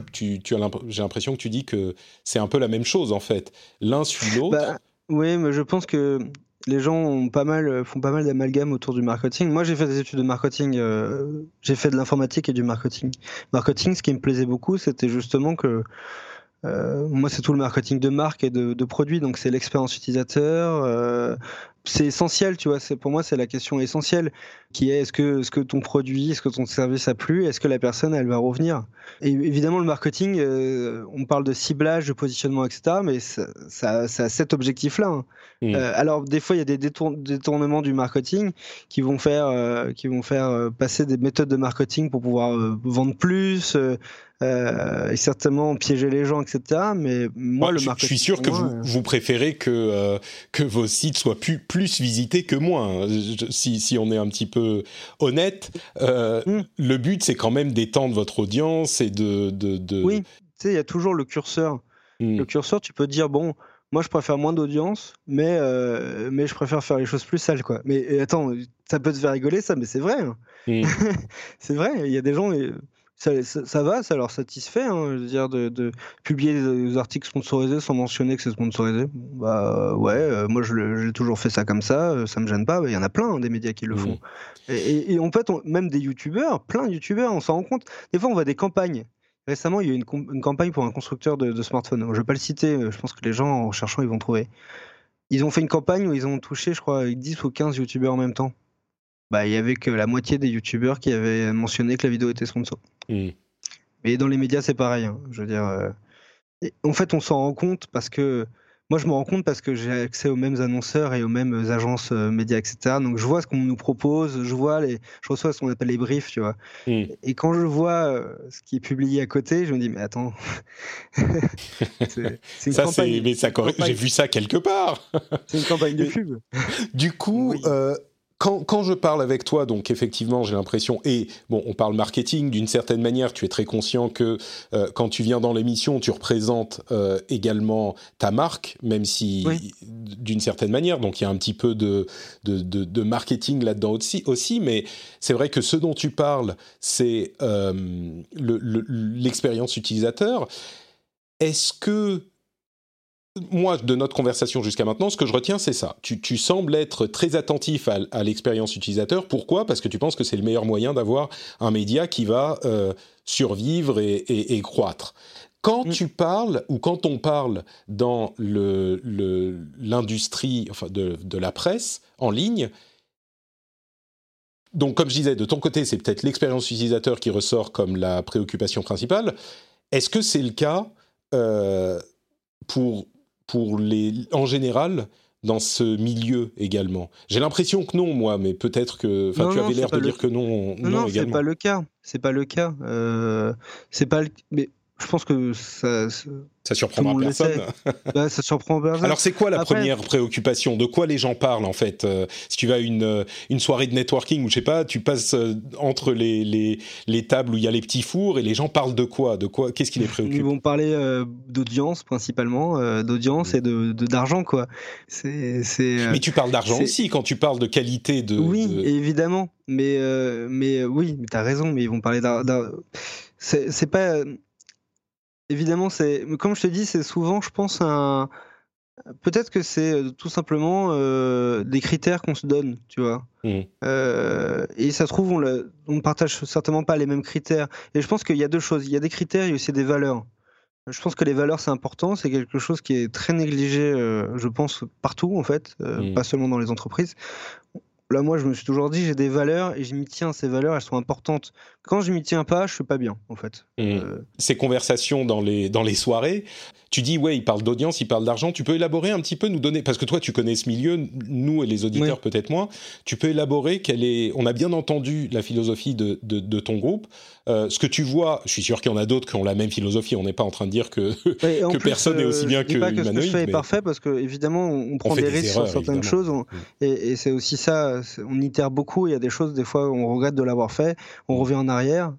J'ai l'impression que tu dis que c'est un peu la même chose en fait. L'un suit l'autre. Oui, mais je pense que les gens font pas mal d'amalgames autour du marketing. Moi, j'ai fait des études de marketing. J'ai fait de l'informatique et du marketing. Marketing, ce qui me plaisait beaucoup, c'était justement que moi, c'est tout le marketing de marque et de produits, donc c'est l'expérience utilisateur. C'est essentiel, tu vois. Pour moi, c'est la question essentielle qui est est-ce que ton produit, est-ce que ton service a plu, est-ce que la personne, elle va revenir. Et évidemment, le marketing, on parle de ciblage, de positionnement, etc., mais ça a cet objectif-là. Hein. Alors, des fois, il y a des détournements du marketing qui vont faire passer des méthodes de marketing pour pouvoir vendre plus. Et certainement piéger les gens, etc. Mais moi, le marketing, je suis sûr que vous préférez que vos sites soient plus visités que moins. Si on est un petit peu honnête, le but c'est quand même d'étendre votre audience et de... Oui, tu sais, il y a toujours le curseur. Le curseur, tu peux dire bon. Moi, je préfère moins d'audience, mais je préfère faire les choses plus sales, quoi. Mais attends, ça peut te faire rigoler, ça, mais c'est vrai. Hein. C'est vrai. Il y a des gens, ça va, ça leur satisfait. Hein, je veux dire, de publier des articles sponsorisés sans mentionner que c'est sponsorisé. Bah ouais, moi, j'ai toujours fait ça comme ça. Ça me gêne pas. Il y en a plein des médias qui le font. Et en fait, même des youtubeurs, plein de youtubeurs, on s'en rend compte. Des fois, on voit des campagnes. Récemment, il y a eu une campagne pour un constructeur de smartphones. Je ne vais pas le citer, je pense que les gens, en cherchant, ils vont trouver. Ils ont fait une campagne où ils ont touché, je crois, 10 ou 15 youtubeurs en même temps. Bah, il n'y avait que la moitié des youtubeurs qui avaient mentionné que la vidéo était sponsor. Mais dans les médias, c'est pareil. Hein. Je veux dire, en fait, on s'en rend compte parce que... Moi, je me rends compte parce que j'ai accès aux mêmes annonceurs et aux mêmes agences médias, etc. Donc, je vois ce qu'on nous propose, je reçois ce qu'on appelle les briefs, tu vois. Et quand je vois ce qui est publié à côté, je me dis, mais attends, c'est une campagne. J'ai vu ça quelque part. C'est une campagne de pub. Du coup... Oui. Quand je parle avec toi, donc effectivement, j'ai l'impression, et bon, on parle marketing d'une certaine manière, tu es très conscient que quand tu viens dans l'émission, tu représentes également ta marque, même si d'une certaine manière, donc il y a un petit peu de marketing là-dedans aussi, mais c'est vrai que ce dont tu parles, c'est l'expérience utilisateur. Est-ce que moi, de notre conversation jusqu'à maintenant, ce que je retiens, c'est ça. Tu sembles être très attentif à l'expérience utilisateur. Pourquoi ? Parce que tu penses que c'est le meilleur moyen d'avoir un média qui va survivre et croître. Quand tu parles, ou quand on parle dans l'industrie de la presse en ligne, donc comme je disais, de ton côté, c'est peut-être l'expérience utilisateur qui ressort comme la préoccupation principale. Est-ce que c'est le cas pour en général dans ce milieu également ? J'ai l'impression que non, moi, mais peut-être que... Enfin, tu avais l'air de dire que non, non, également. C'est pas le cas. Mais je pense que ça surprendra personne. Ça surprend personne. Alors, c'est quoi la première préoccupation ? De quoi les gens parlent, en fait ? Si tu vas à une soirée de networking, ou je sais pas, tu passes entre les tables où il y a les petits fours, et les gens parlent de quoi ? Qu'est-ce qui les préoccupe ? Ils vont parler d'audience, principalement, d'audience et d'argent, quoi. Mais tu parles d'argent aussi, quand tu parles de qualité de... Oui, évidemment. Mais oui, mais t'as raison, mais ils vont parler d'argent. C'est pas... Évidemment, comme je te dis, c'est souvent, je pense, peut-être que c'est tout simplement des critères qu'on se donne, tu vois. Et ça se trouve, on ne partage certainement pas les mêmes critères. Et je pense qu'il y a deux choses. Il y a des critères, il y a aussi des valeurs. Je pense que les valeurs, c'est important. C'est quelque chose qui est très négligé, je pense, partout, en fait, pas seulement dans les entreprises. Là, moi, je me suis toujours dit, j'ai des valeurs et je m'y tiens. Ces valeurs, elles sont importantes. Quand je m'y tiens pas, je suis pas bien, en fait. Ces conversations dans les soirées, tu dis, ouais, ils parlent d'audience, ils parlent d'argent. Tu peux élaborer un petit peu, nous donner, parce que toi, tu connais ce milieu, nous et les auditeurs peut-être moins. Tu peux élaborer on a bien entendu la philosophie de ton groupe. Ce que tu vois, je suis sûr qu'il y en a d'autres qui ont la même philosophie. On n'est pas en train de dire que personne n'est aussi bien que Humanoïd. Ce que je fais est parfait, parce que évidemment, on prend des risques sur certaines choses. Et c'est aussi ça. On itère beaucoup. Il y a des choses, des fois, on regrette de l'avoir fait. On revient en arrière.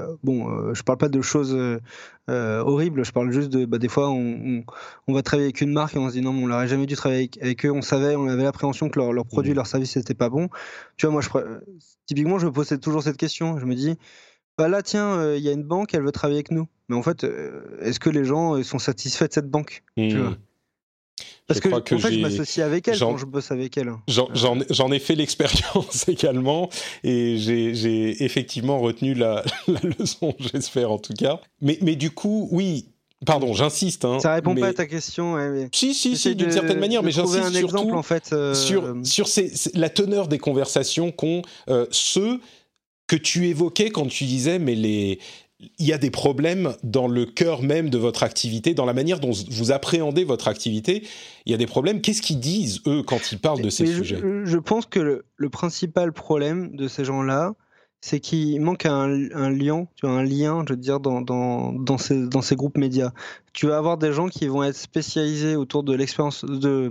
Je parle pas de choses horribles. Je parle juste des fois, on va travailler avec une marque et on se dit non, mais on n'aurait jamais dû travailler avec eux. On avait l'appréhension que leur produit, leur service, n'était pas bon. Tu vois, moi, typiquement, je me pose toujours cette question. Je me dis, bah là, tiens, il y a une banque, elle veut travailler avec nous. Mais en fait, est-ce que les gens sont satisfaits de cette banque, tu vois ? Parce que je m'associe avec elle quand je bosse avec elle. J'en ai fait l'expérience également, et j'ai effectivement retenu la leçon, j'espère en tout cas. Mais du coup, oui, pardon, j'insiste. Ça répond pas à ta question. Mais si, d'une certaine manière, mais j'insiste un exemple, surtout en fait, sur la teneur des conversations qu'ont ceux que tu évoquais quand tu disais, mais il y a des problèmes dans le cœur même de votre activité, dans la manière dont vous appréhendez votre activité. Il y a des problèmes. Qu'est-ce qu'ils disent, eux, quand ils parlent de ces sujets ? Je pense que le principal problème de ces gens-là, c'est qu'il manque un lien, tu vois, je veux dire, dans ces groupes médias. Tu vas avoir des gens qui vont être spécialisés autour de l'expérience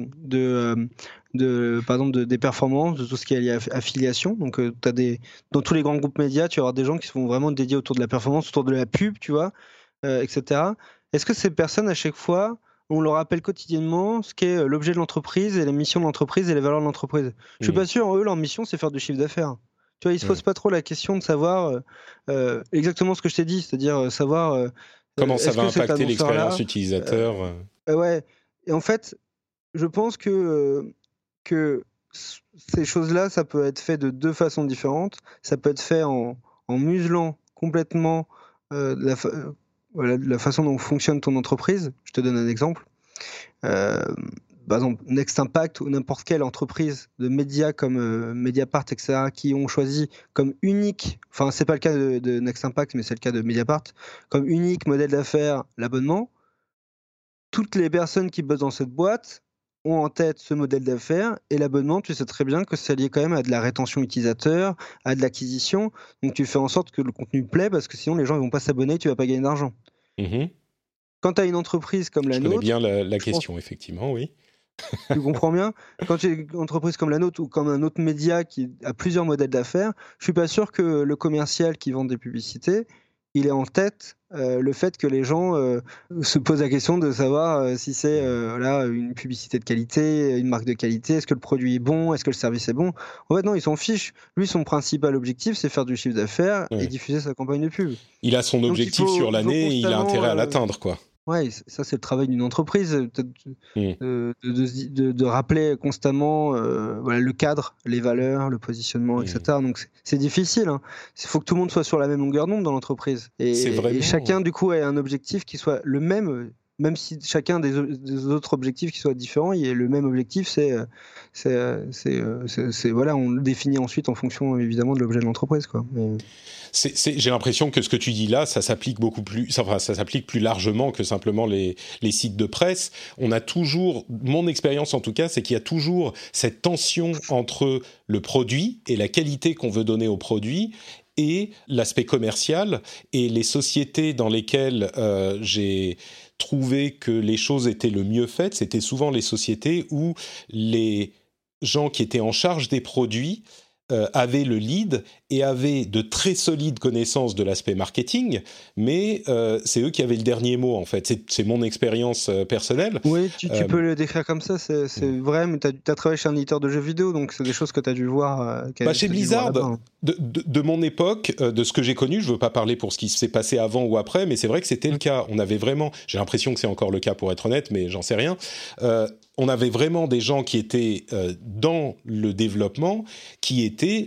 des performances, de tout ce qui est lié à affiliation. Donc, dans tous les grands groupes médias, tu vas avoir des gens qui sont vraiment dédiés autour de la performance, autour de la pub, tu vois, etc. Est-ce que ces personnes, à chaque fois, on leur rappelle quotidiennement ce qu'est l'objet de l'entreprise et la mission de l'entreprise et les valeurs de l'entreprise ? Je suis pas sûr, eux, leur mission, c'est faire du chiffre d'affaires. Tu vois, ils se posent pas trop la question de savoir exactement ce que je t'ai dit, c'est-à-dire savoir comment ça va impacter l'expérience utilisateur. Ouais. Et en fait, je pense que ces choses-là, ça peut être fait de deux façons différentes. Ça peut être fait en muselant complètement la façon dont fonctionne ton entreprise. Je te donne un exemple. Par exemple, Next Impact ou n'importe quelle entreprise de médias comme Mediapart, etc., qui ont choisi comme unique, enfin c'est pas le cas de Next Impact, mais c'est le cas de Mediapart, comme unique modèle d'affaires l'abonnement. Toutes les personnes qui bossent dans cette boîte ont en tête ce modèle d'affaires, et l'abonnement, tu sais très bien que c'est lié quand même à de la rétention utilisateur, à de l'acquisition, donc tu fais en sorte que le contenu plaît, parce que sinon les gens ils vont pas s'abonner, tu vas pas gagner d'argent. Quand tu as une entreprise comme la nôtre... Je connais bien la question, effectivement, oui. Tu comprends bien ? Quand tu as une entreprise comme la nôtre ou comme un autre média qui a plusieurs modèles d'affaires, je suis pas sûr que le commercial qui vend des publicités, il ait en tête le fait que les gens se posent la question de savoir si c'est une publicité de qualité, une marque de qualité, est-ce que le produit est bon, est-ce que le service est bon. En fait, non, il s'en fiche. Lui, son principal objectif, c'est faire du chiffre d'affaires et diffuser sa campagne de pub. Il a son objectif sur l'année et il a intérêt à l'atteindre, quoi. Ouais, ça c'est le travail d'une entreprise, de rappeler constamment voilà, le cadre, les valeurs, le positionnement, etc. Donc c'est difficile. Hein. Il faut que tout le monde soit sur la même longueur d'onde dans l'entreprise. Et chacun, du coup, ait un objectif qui soit le même si chacun des autres objectifs qui soient différents, il y a le même objectif, voilà, on le définit ensuite en fonction évidemment de l'objet de l'entreprise, quoi. J'ai l'impression que ce que tu dis là, ça s'applique beaucoup plus, ça s'applique plus largement que simplement les sites de presse. On a toujours, mon expérience en tout cas, c'est qu'il y a toujours cette tension entre le produit et la qualité qu'on veut donner au produit et l'aspect commercial, et les sociétés dans lesquelles j'ai trouvé que les choses étaient le mieux faites, c'était souvent les sociétés où les gens qui étaient en charge des produits avaient le lead et avaient de très solides connaissances de l'aspect marketing, mais c'est eux qui avaient le dernier mot, en fait. C'est mon expérience personnelle. Oui, tu peux le décrire comme ça, c'est vrai, mais tu as travaillé chez un éditeur de jeux vidéo, donc c'est des choses que tu as dû voir. Chez Blizzard, de mon époque, de ce que j'ai connu, je ne veux pas parler pour ce qui s'est passé avant ou après, mais c'est vrai que c'était le cas. On avait vraiment, j'ai l'impression que c'est encore le cas pour être honnête, mais j'en sais rien, on avait vraiment des gens qui étaient dans le développement, qui étaient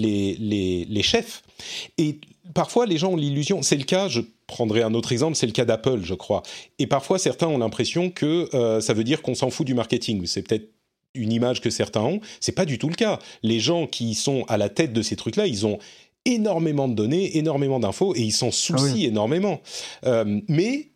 les chefs. Et parfois, les gens ont l'illusion, c'est le cas, je prendrai un autre exemple, c'est le cas d'Apple, je crois. Et parfois, certains ont l'impression que ça veut dire qu'on s'en fout du marketing. C'est peut-être une image que certains ont. C'est pas du tout le cas. Les gens qui sont à la tête de ces trucs-là, ils ont énormément de données, énormément d'infos, et ils s'en soucient énormément. Mais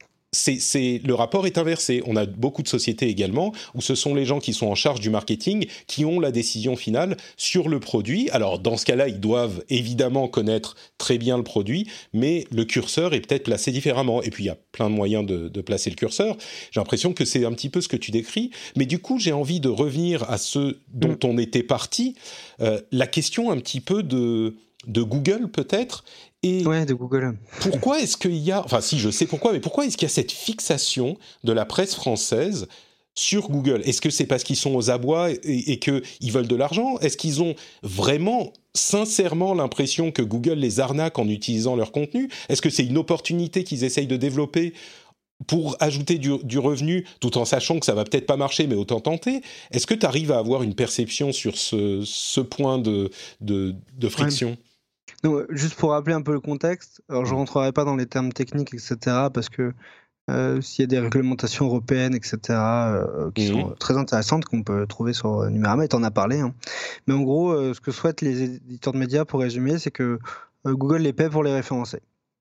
le rapport est inversé. On a beaucoup de sociétés également où ce sont les gens qui sont en charge du marketing qui ont la décision finale sur le produit. Alors, dans ce cas-là, ils doivent évidemment connaître très bien le produit, mais le curseur est peut-être placé différemment. Et puis, il y a plein de moyens de placer le curseur. J'ai l'impression que c'est un petit peu ce que tu décris. Mais du coup, j'ai envie de revenir à ce dont on était parti. La question un petit peu de Google, peut-être. Ouais, de Google. Pourquoi est-ce qu'il y a... Enfin, si, je sais pourquoi, mais pourquoi est-ce qu'il y a cette fixation de la presse française sur Google ? Est-ce que c'est parce qu'ils sont aux abois et qu'ils veulent de l'argent ? Est-ce qu'ils ont vraiment, sincèrement, l'impression que Google les arnaque en utilisant leur contenu ? Est-ce que c'est une opportunité qu'ils essayent de développer pour ajouter du revenu, tout en sachant que ça va peut-être pas marcher, mais autant tenter ? Est-ce que tu arrives à avoir une perception sur ce point de friction ? Donc, juste pour rappeler un peu le contexte, alors je ne rentrerai pas dans les termes techniques, etc., parce que s'il y a des réglementations européennes, etc., qui sont très intéressantes, qu'on peut trouver sur Numérama, et tu en as parlé. Hein. Mais en gros, ce que souhaitent les éditeurs de médias, pour résumer, c'est que Google les paie pour les référencer.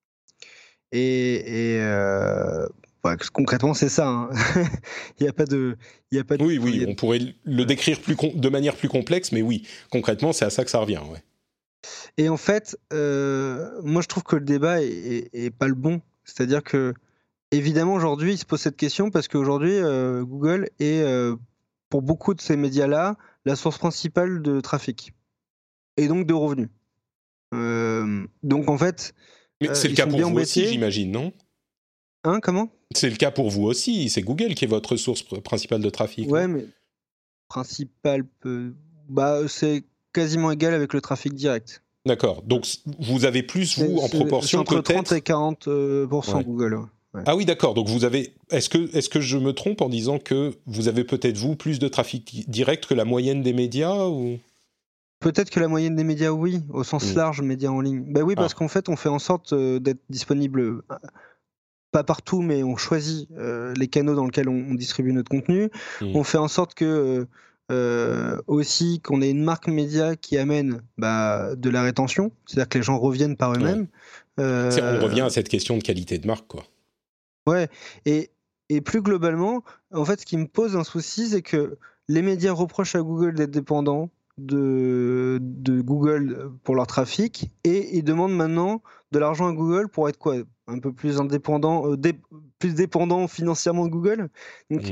Concrètement, c'est ça. Hein. Il n'y a pas de... Oui, on pourrait le décrire de manière plus complexe, mais oui, concrètement, c'est à ça que ça revient, ouais. Et en fait, moi je trouve que le débat est pas le bon. C'est-à-dire que, évidemment, aujourd'hui, il se pose cette question parce qu'aujourd'hui, Google est, pour beaucoup de ces médias-là, la source principale de trafic et donc de revenus. Donc en fait. Mais c'est le cas pour vous aussi, j'imagine, non ? Hein, comment ? C'est le cas pour vous aussi. C'est Google qui est votre source principale de trafic. Ouais, mais principale, c'est quasiment égal avec le trafic direct. D'accord. Donc, vous avez plus, vous, en proportion, entre peut-être... 30 et 40% Google. Ouais. Ah oui, d'accord. Donc, vous avez... Est-ce que je me trompe en disant que vous avez peut-être, vous, plus de trafic direct que la moyenne des médias ou... Peut-être que la moyenne des médias, oui, au sens large, médias en ligne. Oui, parce qu'en fait, on fait en sorte d'être disponible... pas partout, mais on choisit les canaux dans lesquels on distribue notre contenu. On fait en sorte que... aussi qu'on ait une marque média qui amène de la rétention, c'est-à-dire que les gens reviennent par eux-mêmes. Ouais. On revient à cette question de qualité de marque, quoi. Ouais, et plus globalement, en fait, ce qui me pose un souci, c'est que les médias reprochent à Google d'être dépendants de Google pour leur trafic, et ils demandent maintenant de l'argent à Google pour être quoi ? Un peu plus indépendant, plus dépendant financièrement de Google. Donc,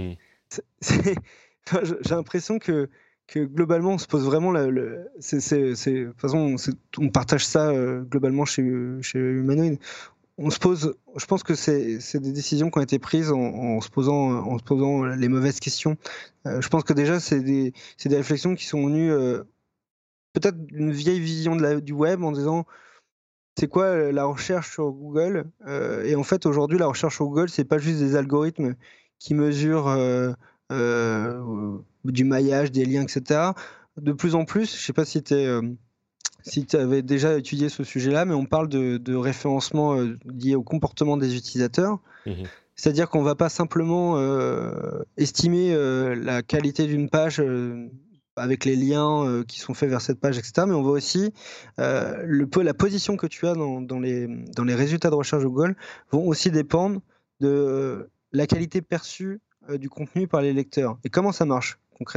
j'ai l'impression que globalement, on se pose vraiment de toute façon, on partage ça globalement chez Humanoid. Je pense que c'est des décisions qui ont été prises en se posant les mauvaises questions. Je pense que déjà, c'est des réflexions qui sont venues peut-être d'une vieille vision du web en disant c'est quoi la recherche sur Google. Et en fait, aujourd'hui, la recherche sur Google, c'est pas juste des algorithmes qui mesurent du maillage, des liens, etc. De plus en plus, je sais pas si tu avais déjà étudié ce sujet-là, mais on parle de référencement lié au comportement des utilisateurs. C'est-à-dire qu'on ne va pas simplement estimer la qualité d'une page avec les liens qui sont faits vers cette page, etc. Mais on va aussi la position que tu as dans les résultats de recherche de Google vont aussi dépendre de la qualité perçue du contenu par les lecteurs. Et comment ça marche concrètement ?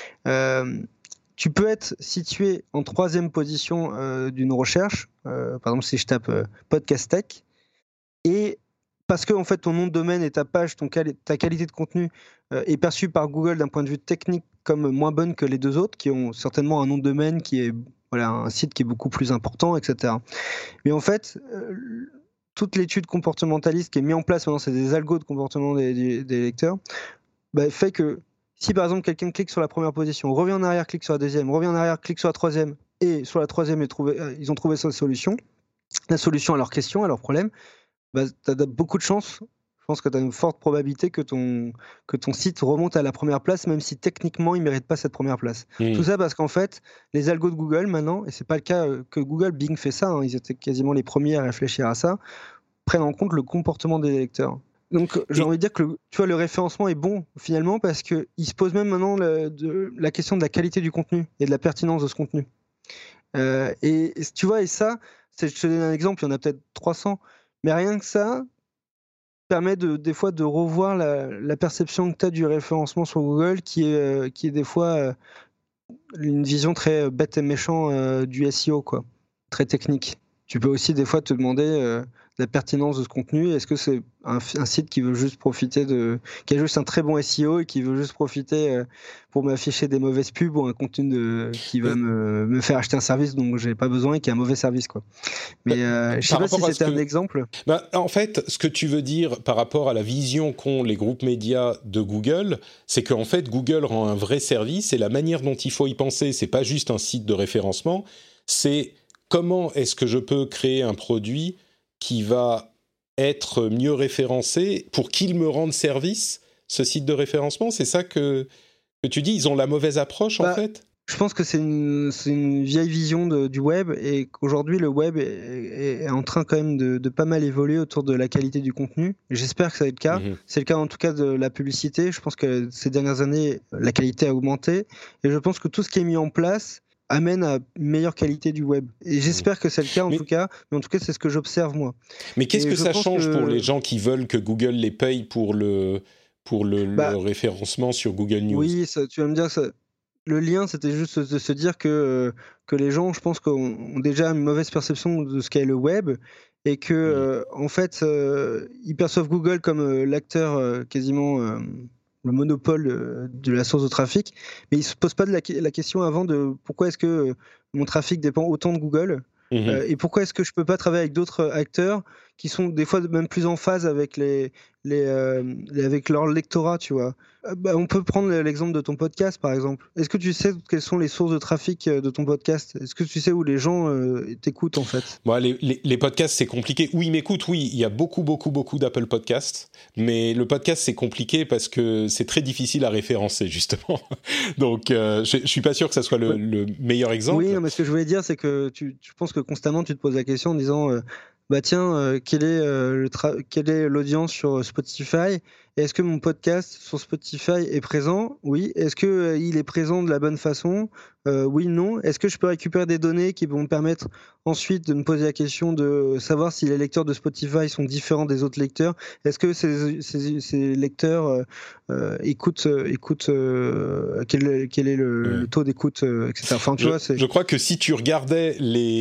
Tu peux être situé en 3e position d'une recherche, par exemple si je tape podcast tech, et parce que en fait, ton nom de domaine et ta page, ta qualité de contenu est perçue par Google d'un point de vue technique comme moins bonne que les deux autres, qui ont certainement un nom de domaine qui est un site qui est beaucoup plus important, etc. Mais en fait, toute l'étude comportementaliste qui est mise en place maintenant, c'est des algos de comportement des lecteurs, fait que si par exemple quelqu'un clique sur la première position, revient en arrière, clique sur la deuxième, revient en arrière, clique sur la troisième, et sur la troisième, ils ont trouvé sa solution, la solution à leur question, à leur problème, tu as beaucoup de chance. Je pense que tu as une forte probabilité que ton site remonte à la première place, même si techniquement, il ne mérite pas cette première place. Tout ça parce qu'en fait, les algos de Google maintenant, et ce n'est pas le cas que Google, Bing fait ça, ils étaient quasiment les premiers à réfléchir à ça, prennent en compte le comportement des lecteurs. Donc j'ai envie de dire que le référencement est bon finalement parce qu'il se pose même maintenant la question de la qualité du contenu et de la pertinence de ce contenu. Et tu vois, et ça, je te donne un exemple, il y en a peut-être 300, mais rien que ça permet des fois de revoir la perception que tu as du référencement sur Google qui est des fois une vision très bête et méchant du SEO, quoi, très technique. Tu peux aussi des fois te demander la pertinence de ce contenu. Est-ce que c'est un site qui veut juste profiter qui a juste un très bon SEO et qui veut juste profiter pour m'afficher des mauvaises pubs ou un contenu qui va me faire acheter un service dont j'ai pas besoin et qui est un mauvais service, quoi. Mais je sais pas si c'était un exemple. En fait, ce que tu veux dire par rapport à la vision qu'ont les groupes médias de Google, c'est qu'en fait Google rend un vrai service et la manière dont il faut y penser, c'est pas juste un site de référencement, c'est comment est-ce que je peux créer un produit qui va être mieux référencé pour qu'il me rende service, ce site de référencement. C'est ça que tu dis, ils ont la mauvaise approche en fait. Je pense que c'est une vieille vision du web et qu'aujourd'hui le web est en train quand même de pas mal évoluer autour de la qualité du contenu. J'espère que ça va être le cas. C'est le cas en tout cas de la publicité. Je pense que ces dernières années, la qualité a augmenté et je pense que tout ce qui est mis en place amène à une meilleure qualité du web. Et j'espère que c'est le cas en tout cas, mais en tout cas c'est ce que j'observe moi. Mais qu'est-ce que ça change pour les gens qui veulent que Google les paye pour le référencement sur Google News ? Oui, ça, tu vas me dire ça. Le lien, c'était juste de se dire que les gens, je pense, ont déjà une mauvaise perception de ce qu'est le web et que en fait, ils perçoivent Google comme l'acteur quasiment le monopole de la source de trafic, mais ils ne se posent pas la question avant de pourquoi est-ce que mon trafic dépend autant de Google et pourquoi est-ce que je ne peux pas travailler avec d'autres acteurs qui sont des fois même plus en phase avec avec leur lectorat, tu vois. On peut prendre l'exemple de ton podcast, par exemple. Est-ce que tu sais quelles sont les sources de trafic de ton podcast ? Est-ce que tu sais où les gens t'écoutent, en fait ? Les podcasts, c'est compliqué. Oui, ils m'écoutent, oui. Il y a beaucoup d'Apple Podcasts. Mais le podcast, c'est compliqué parce que c'est très difficile à référencer, justement. Donc, je ne suis pas sûr que ça soit le meilleur exemple. Oui, mais ce que je voulais dire, c'est que je pense que constamment, tu te poses la question en disant... quelle est l'audience sur Spotify ? Est-ce que mon podcast sur Spotify est présent ? Oui. Est-ce qu'il est présent de la bonne façon ? Oui, non. Est-ce que je peux récupérer des données qui vont me permettre ensuite de me poser la question de savoir si les lecteurs de Spotify sont différents des autres lecteurs ? Est-ce que ces lecteurs écoutent quel est le taux d'écoute, etc. Enfin, tu vois, je crois que si tu regardais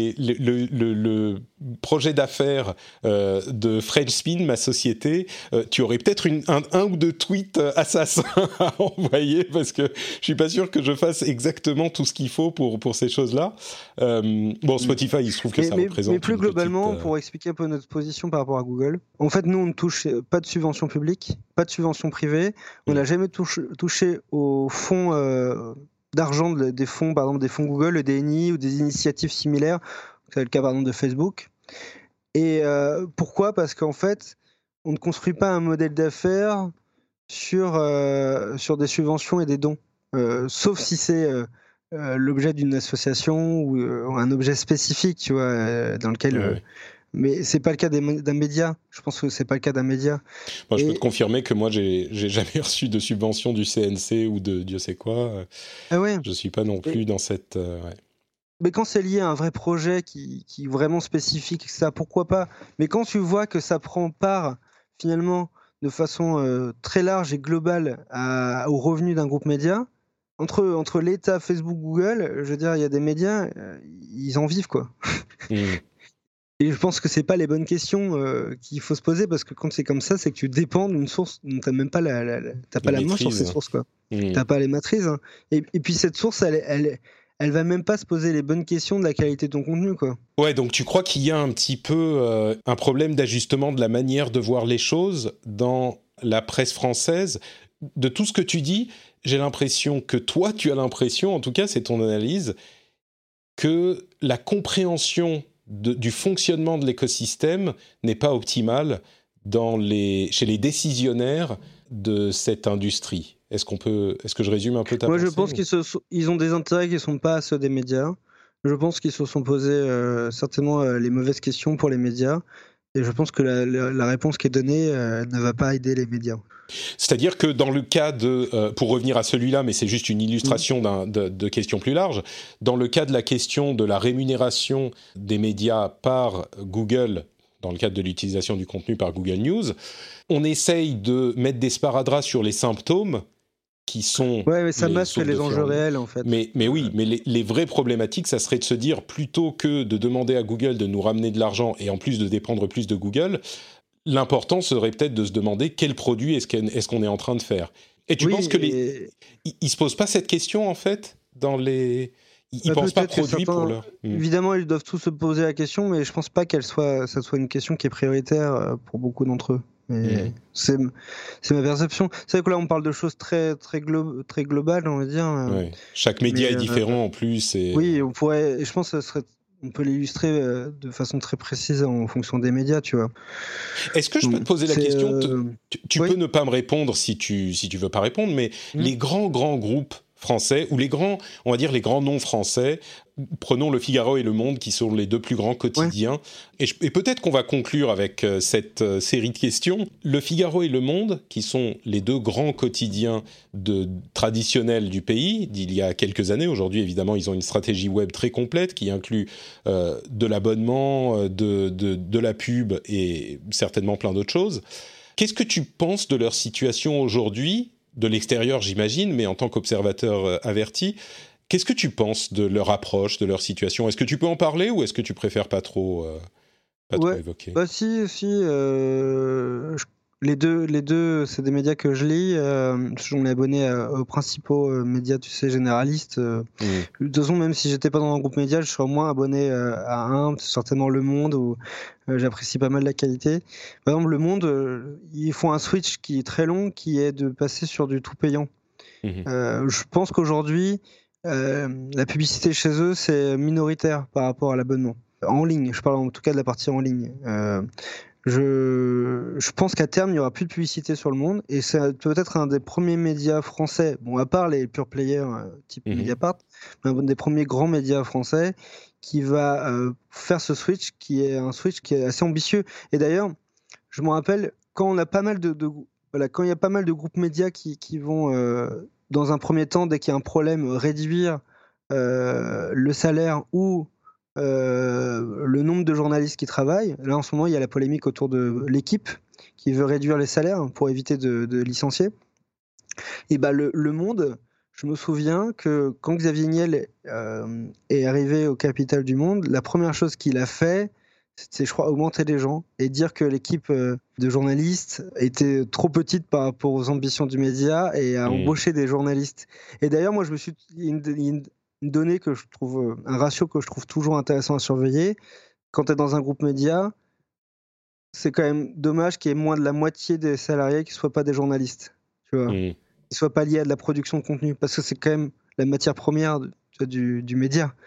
le projet d'affaires de French Spin, ma société, tu aurais peut-être un ou deux tweets assassins à envoyer parce que je suis pas sûr que je fasse exactement tout ce qu'il faut pour ces choses-là. Spotify, il se trouve que ça représente. Mais plus globalement, pour expliquer un peu notre position par rapport à Google, en fait, nous, on ne touche pas de subventions publiques, pas de subventions privées. On n'a jamais touché aux fonds d'argent des fonds, par exemple des fonds Google, le DNI ou des initiatives similaires C'est le cas par exemple de Facebook. Et pourquoi ? Parce qu'en fait, on ne construit pas un modèle d'affaires sur des subventions et des dons, sauf si c'est l'objet d'une association ou un objet spécifique, tu vois, dans lequel. Mais c'est pas le cas d'un média. Je pense que c'est pas le cas d'un média. Moi, je peux te confirmer que moi, j'ai jamais reçu de subvention du CNC ou de Dieu sait quoi. Ah ouais. Je suis pas non plus dans cette. Mais quand c'est lié à un vrai projet qui est vraiment spécifique, etc., pourquoi pas ? Mais quand tu vois que ça prend part finalement de façon très large et globale aux revenus d'un groupe média, entre l'État, Facebook, Google, je veux dire, il y a des médias, ils en vivent, quoi. Et je pense que c'est pas les bonnes questions qu'il faut se poser, parce que quand c'est comme ça, c'est que tu dépends d'une source dont t'as même pas t'as pas la main sur ces sources, quoi. T'as pas les maîtrises. Hein. Et puis cette source, elle va même pas se poser les bonnes questions de la qualité de ton contenu, quoi. Ouais, donc tu crois qu'il y a un petit peu un problème d'ajustement de la manière de voir les choses dans la presse française. De tout ce que tu dis, j'ai l'impression que toi, tu as l'impression, en tout cas c'est ton analyse, que la compréhension du fonctionnement de l'écosystème n'est pas optimale chez les décisionnaires de cette industrie. Est-ce que je résume un peu ta pensée ? Moi, je pense qu'ils ont des intérêts qui ne sont pas ceux des médias. Je pense qu'ils se sont posés certainement les mauvaises questions pour les médias. Et je pense que la réponse qui est donnée ne va pas aider les médias. C'est-à-dire que dans le cas pour revenir à celui-là, mais c'est juste une illustration de questions plus larges, dans le cas de la question de la rémunération des médias par Google, dans le cadre de l'utilisation du contenu par Google News, on essaye de mettre des sparadraps sur les symptômes qui sont... Ouais, mais ça masque les enjeux réels, en fait. Mais oui, mais les vraies problématiques, ça serait de se dire, plutôt que de demander à Google de nous ramener de l'argent et en plus de dépendre plus de Google, l'important serait peut-être de se demander quel produit est-ce qu'on est en train de faire. Et tu penses que ils se posent pas cette question, en fait, ils pensent pas produit pour leur... Évidemment, ils doivent tous se poser la question, mais je pense pas ça soit une question qui est prioritaire pour beaucoup d'entre eux. C'est ma perception. C'est vrai que là, on parle de choses très, très, très globales, on va dire. Ouais. Chaque média est différent, en plus. Oui, je pense que on peut l'illustrer de façon très précise en fonction des médias, tu vois. Est-ce que je peux te poser la question Tu peux ne pas me répondre si tu veux pas répondre, mais les grands groupes français, ou on va dire les grands noms français, prenons Le Figaro et Le Monde, qui sont les deux plus grands quotidiens, et peut-être qu'on va conclure avec cette série de questions. Le Figaro et Le Monde, qui sont les deux grands quotidiens traditionnels du pays, d'il y a quelques années. Aujourd'hui, évidemment, ils ont une stratégie web très complète, qui inclut de l'abonnement, de la pub, et certainement plein d'autres choses. Qu'est-ce que tu penses de leur situation aujourd'hui ? De l'extérieur, j'imagine, mais en tant qu'observateur averti, qu'est-ce que tu penses de leur approche, de leur situation ? Est-ce que tu peux en parler ou est-ce que tu préfères pas trop évoquer ? Bah si. Les deux, c'est des médias que je lis. On est abonné aux principaux médias, tu sais, généralistes. De toute façon, même si j'étais pas dans un groupe média, je serais au moins abonné à un, certainement Le Monde, où j'apprécie pas mal la qualité. Par exemple, Le Monde, ils font un switch qui est très long, qui est de passer sur du tout payant. Je pense qu'aujourd'hui, la publicité chez eux, c'est minoritaire par rapport à l'abonnement. En ligne, je parle en tout cas de la partie en ligne. Je pense qu'à terme, il n'y aura plus de publicité sur Le Monde, et c'est peut-être un des premiers médias français, bon, à part les pure players type Mediapart, mais un des premiers grands médias français qui va faire ce switch, qui est un switch qui est assez ambitieux. Et d'ailleurs, je me rappelle, quand on a pas mal quand il y a pas mal de groupes médias qui vont, dans un premier temps, dès qu'il y a un problème, réduire le salaire ou le nombre de journalistes qui travaillent. Là, en ce moment, il y a la polémique autour de l'équipe qui veut réduire les salaires pour éviter de licencier. Et le Monde, je me souviens que quand Xavier Niel est arrivé au capital du Monde, la première chose qu'il a fait, c'est, je crois, augmenter les gens et dire que l'équipe de journalistes était trop petite par rapport aux ambitions du média et à embaucher des journalistes. Et d'ailleurs, moi, une donnée que je trouve, un ratio que je trouve toujours intéressant à surveiller, quand tu es dans un groupe média, c'est quand même dommage qu'il y ait moins de la moitié des salariés qui ne soient pas des journalistes, tu vois, qui ne soient pas liés à de la production de contenu, parce que c'est quand même la matière première du média.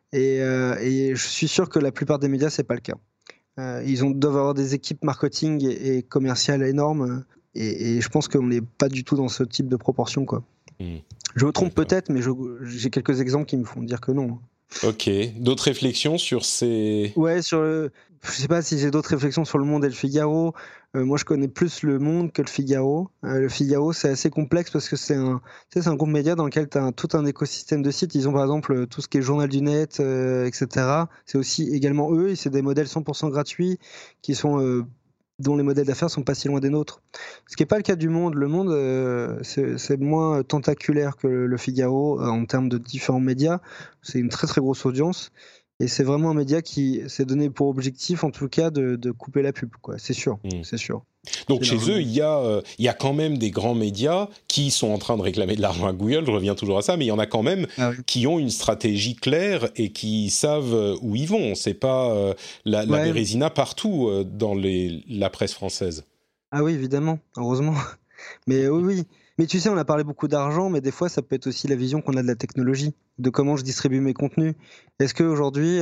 Et je suis sûr que la plupart des médias, c'est pas le cas. Ils doivent avoir des équipes marketing et commerciales énormes. Et je pense qu'on n'est pas du tout dans ce type de proportion, quoi. Je me trompe peut-être, mais j'ai quelques exemples qui me font dire que non. Ok. D'autres réflexions sur ces... Ouais, je sais pas si j'ai d'autres réflexions sur Le Monde et Le Figaro. Moi, je connais plus Le Monde que Le Figaro. Le Figaro, c'est assez complexe parce que c'est un groupe média dans lequel tu as tout un écosystème de sites. Ils ont par exemple tout ce qui est Journal du Net, etc. C'est aussi également eux, et c'est des modèles 100% gratuits qui sont... dont les modèles d'affaires sont pas si loin des nôtres. Ce qui n'est pas le cas du Monde. Le Monde, c'est moins tentaculaire que le Figaro en termes de différents médias. C'est une très très grosse audience. Et c'est vraiment un média qui s'est donné pour objectif, en tout cas, de couper la pub, quoi. C'est sûr, c'est sûr. Donc chez eux, il y a quand même des grands médias qui sont en train de réclamer de l'argent à Google, je reviens toujours à ça, mais il y en a quand même qui ont une stratégie claire et qui savent où ils vont. C'est pas la bérésina partout dans la presse française. Ah oui, évidemment, heureusement. Mais oui. Mais tu sais, on a parlé beaucoup d'argent, mais des fois, ça peut être aussi la vision qu'on a de la technologie, de comment je distribue mes contenus. Est-ce qu'aujourd'hui,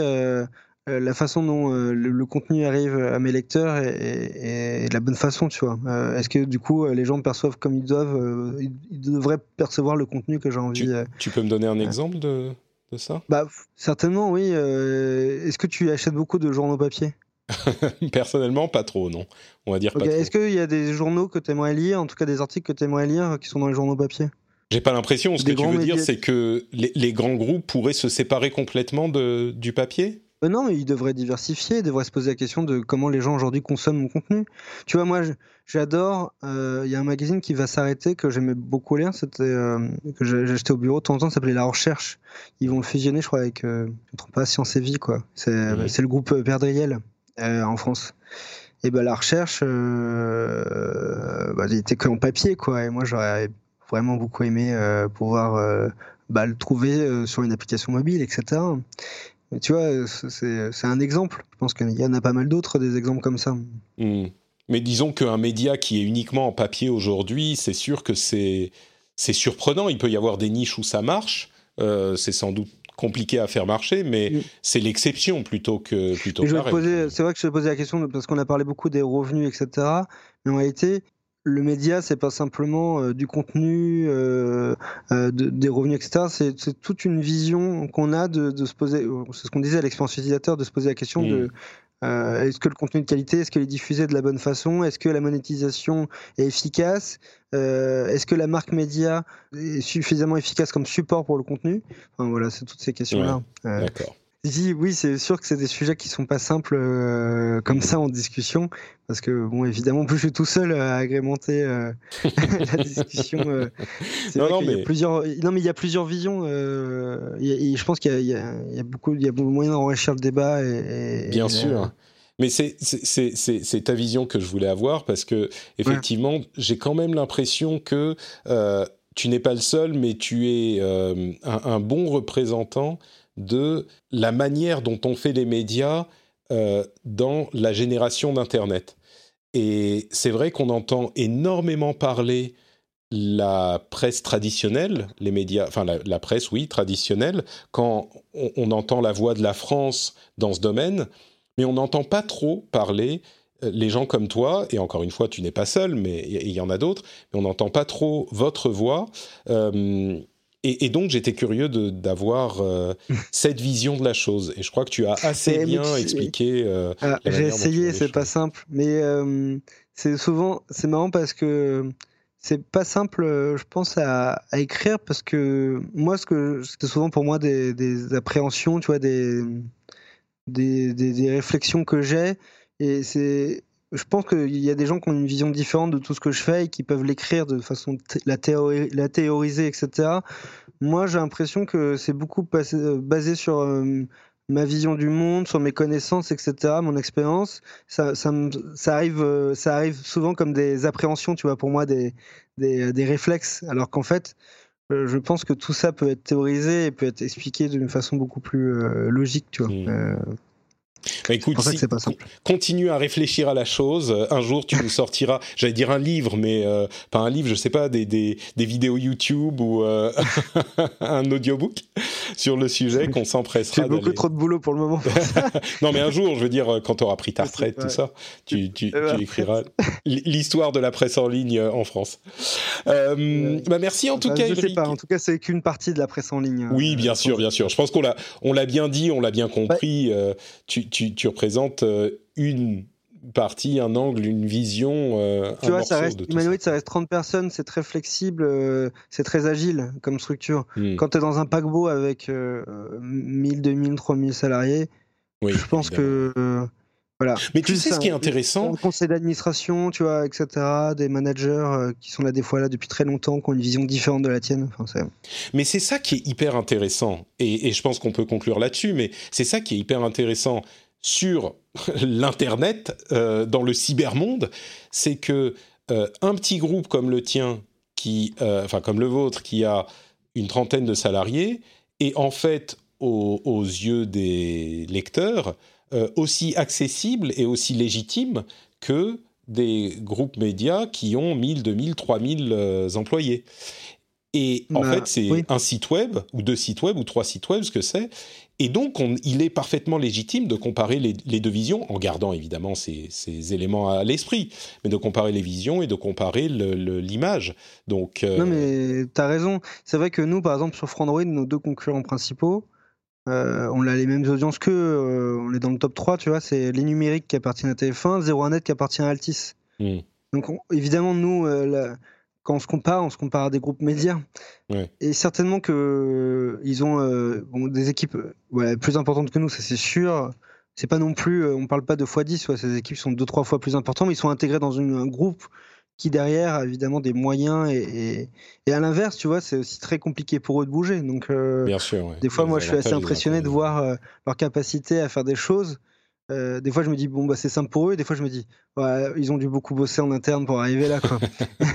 la façon dont le contenu arrive à mes lecteurs est la bonne façon, tu vois. Est-ce que du coup, les gens perçoivent comme ils doivent, ils devraient percevoir le contenu que j'ai envie. Tu peux me donner un exemple de ça ? Certainement, oui. Est-ce que tu achètes beaucoup de journaux papier ? Personnellement, pas trop, non. On va dire pas trop. Est-ce qu'il y a des journaux que tu aimerais lire, en tout cas des articles que tu aimerais lire, qui sont dans les journaux papier ? J'ai pas l'impression. Ce que tu veux dire, c'est que les grands groupes pourraient se séparer complètement du papier ? Non, mais ils devraient diversifier, ils devraient se poser la question de comment les gens aujourd'hui consomment mon contenu. Tu vois, moi, j'adore. Il y a un magazine qui va s'arrêter que j'aimais beaucoup lire, que j'ai acheté au bureau de temps en temps, ça s'appelait La Recherche. Ils vont le fusionner, je crois, avec, je ne me trompe pas, Science et Vie, quoi. C'est le groupe Perdriel en France. Et La Recherche, il était que en papier, quoi. Et moi, j'aurais vraiment beaucoup aimé pouvoir le trouver sur une application mobile, etc. Tu vois, c'est un exemple. Je pense qu'il y en a pas mal d'autres, des exemples comme ça. Mais disons qu'un média qui est uniquement en papier aujourd'hui, c'est sûr que c'est surprenant. Il peut y avoir des niches où ça marche. C'est sans doute compliqué à faire marcher, mais c'est l'exception plutôt que la règle. C'est vrai que je te posais la question parce qu'on a parlé beaucoup des revenus, etc. Mais en réalité, le média, c'est pas simplement du contenu, des revenus, etc. C'est toute une vision qu'on a de se poser. C'est ce qu'on disait à l'expérience utilisateur, de se poser la question de est-ce que le contenu est de qualité, est-ce qu'il est diffusé de la bonne façon, est-ce que la monétisation est efficace, est-ce que la marque média est suffisamment efficace comme support pour le contenu. Enfin, voilà, c'est toutes ces questions-là. D'accord. Oui, c'est sûr que c'est des sujets qui sont pas simples comme ça en discussion, parce que bon, évidemment, plus je suis tout seul à agrémenter la discussion. Il y a plusieurs visions. Et je pense qu'il y a beaucoup de moyens d'enrichir le débat. Bien sûr. Mais c'est ta vision que je voulais avoir, parce que effectivement, j'ai quand même l'impression que tu n'es pas le seul, mais tu es un bon représentant de la manière dont on fait les médias dans la génération d'Internet. Et c'est vrai qu'on entend énormément parler la presse traditionnelle, les médias, enfin la presse, oui, traditionnelle, quand on entend la voix de la France dans ce domaine, mais on n'entend pas trop parler les gens comme toi, et encore une fois, tu n'es pas seul, mais il y en a d'autres, mais on n'entend pas trop votre voix. Et donc, j'étais curieux d'avoir cette vision de la chose. Et je crois que tu as assez bien expliqué la manière j'ai essayé, c'est pas simple. Mais c'est marrant parce que c'est pas simple, je pense, à écrire, parce que moi, c'était souvent pour moi des appréhensions, tu vois, des réflexions que j'ai. Et je pense qu'il y a des gens qui ont une vision différente de tout ce que je fais et qui peuvent l'écrire de façon la théoriser, etc. Moi, j'ai l'impression que c'est beaucoup basé sur ma vision du monde, sur mes connaissances, etc., mon expérience. Ça arrive souvent comme des appréhensions, tu vois, pour moi, des réflexes. Alors qu'en fait, je pense que tout ça peut être théorisé et peut être expliqué d'une façon beaucoup plus logique, tu vois. Écoute, continue à réfléchir à la chose. Un jour, tu nous sortiras, j'allais dire un livre, mais pas un livre, je sais pas, des vidéos YouTube ou un audiobook. sur le sujet qu'on s'empressera. J'ai beaucoup trop de boulot pour le moment. Non, mais un jour, je veux dire, quand tu auras pris ta retraite, tout ça, tu écriras l'histoire de la presse en ligne en France. Merci en tout cas, Ulrich. Je sais pas, en tout cas, c'est qu'une partie de la presse en ligne. Oui, bien sûr. Je pense qu'on l'a bien dit, on l'a bien compris. Ouais. Tu représentes une partie, un angle, une vision, tu vois, ça reste humanoïde, ça reste 30 personnes, c'est très flexible, c'est très agile comme structure. Quand tu es dans un paquebot avec 1000, 2000, 3000 salariés, je pense que voilà. Mais tu sais ce qui est intéressant, un conseil d'administration, tu vois, etc., des managers qui sont là des fois là depuis très longtemps, qui ont une vision différente de la tienne. Mais c'est ça qui est hyper intéressant, et je pense qu'on peut conclure là-dessus, mais c'est ça qui est hyper intéressant sur l'internet, dans le cybermonde, c'est que un petit groupe comme le tien, comme le vôtre, qui a une trentaine de salariés, est en fait aux yeux des lecteurs aussi accessible et aussi légitime que des groupes médias qui ont 1000, 2000, 3000 employés. Et en fait, c'est un site web, ou 2 sites web, ou 3 sites web, ce que c'est. Et donc, il est parfaitement légitime de comparer les deux visions, en gardant évidemment ces éléments à l'esprit, mais de comparer les visions et de comparer l'image. Donc, non, mais t'as raison. C'est vrai que nous, par exemple, sur Frandroid, nos 2 concurrents principaux, on a les mêmes audiences qu'eux, on est dans le top 3, tu vois, c'est Les Numériques qui appartiennent à TF1, 01net qui appartient à Altis. Donc, évidemment, nous... quand on se compare à des groupes médias. Ouais. Et certainement qu'ils ont des équipes plus importantes que nous, ça c'est sûr. C'est pas non plus, on parle pas de x10, ces équipes sont 2-3 fois plus importantes, mais ils sont intégrés dans un groupe qui derrière a évidemment des moyens. Et à l'inverse, tu vois, c'est aussi très compliqué pour eux de bouger. Donc, bien sûr, ouais. Des fois, moi, je suis assez impressionné de voir leur capacité à faire des choses. Des fois, je me dis, c'est simple pour eux. Des fois, je me dis, ils ont dû beaucoup bosser en interne pour arriver là, quoi.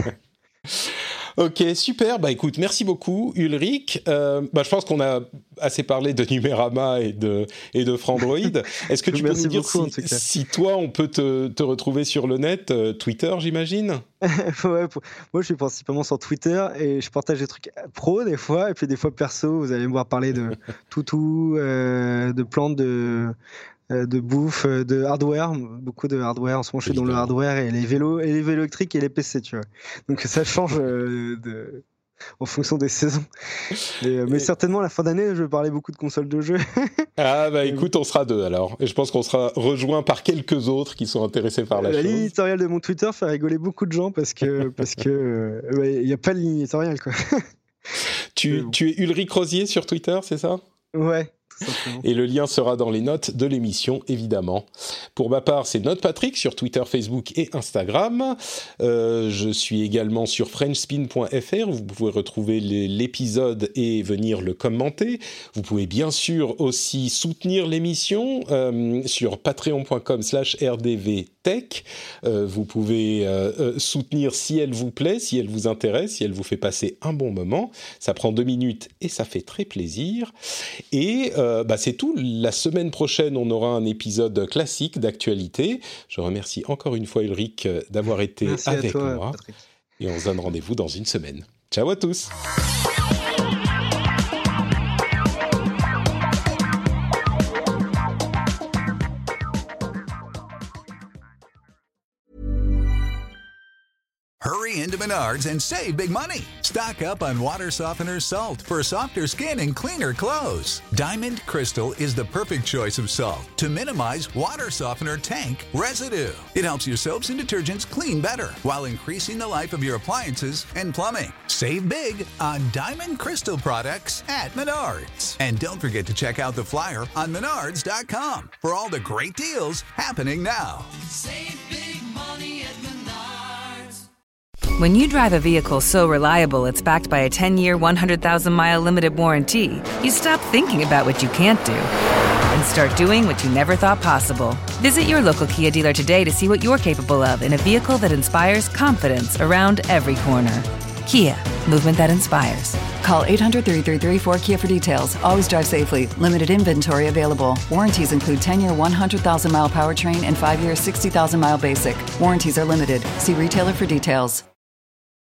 Ok, super. Écoute, merci beaucoup, Ulrich. Je pense qu'on a assez parlé de Numérama et de Frandroid. Est-ce que tu peux nous dire si toi, on peut te retrouver sur le net, Twitter, j'imagine? Ouais, moi, je suis principalement sur Twitter et je partage des trucs pro des fois, et puis des fois perso. Vous allez me voir parler de toutou, de plantes, de bouffe, de hardware, beaucoup de hardware. En ce moment, je suis dans le hardware et les vélos électriques et les PC, tu vois. Donc ça change en fonction des saisons. Mais certainement, à la fin d'année, je vais parler beaucoup de consoles de jeux. Écoute, on sera 2 alors. Et je pense qu'on sera rejoint par quelques autres qui sont intéressés par la chose. La ligne éditoriale de mon Twitter fait rigoler beaucoup de gens parce que il n'y a pas de ligne éditoriale, quoi. Tu es Ulrich Rosier sur Twitter, c'est ça? Ouais. Et le lien sera dans les notes de l'émission, évidemment. Pour ma part, c'est NotePatrick sur Twitter, Facebook et Instagram. Je suis également sur FrenchSpin.fr. Vous pouvez retrouver l'épisode et venir le commenter. Vous pouvez bien sûr aussi soutenir l'émission sur patreon.com/rdvtech. Vous pouvez soutenir si elle vous plaît, si elle vous intéresse, si elle vous fait passer un bon moment. Ça prend 2 minutes et ça fait très plaisir. Et c'est tout. La semaine prochaine, on aura un épisode classique d'actualité. Je remercie encore une fois Ulrich d'avoir été avec moi. Patrick. Et on se donne rendez-vous dans une semaine. Ciao à tous. Hurry into Menards and save big money. Stock up on water softener salt for softer skin and cleaner clothes. Diamond Crystal is the perfect choice of salt to minimize water softener tank residue. It helps your soaps and detergents clean better while increasing the life of your appliances and plumbing. Save big on Diamond Crystal products at Menards. And don't forget to check out the flyer on Menards.com for all the great deals happening now. Save big money at Menards. When you drive a vehicle so reliable it's backed by a 10-year, 100,000-mile limited warranty, you stop thinking about what you can't do and start doing what you never thought possible. Visit your local Kia dealer today to see what you're capable of in a vehicle that inspires confidence around every corner. Kia, movement that inspires. Call 800-333-4KIA for details. Always drive safely. Limited inventory available. Warranties include 10-year 100,000-mile powertrain and 5-year 60,000-mile basic. Warranties are limited. See retailer for details.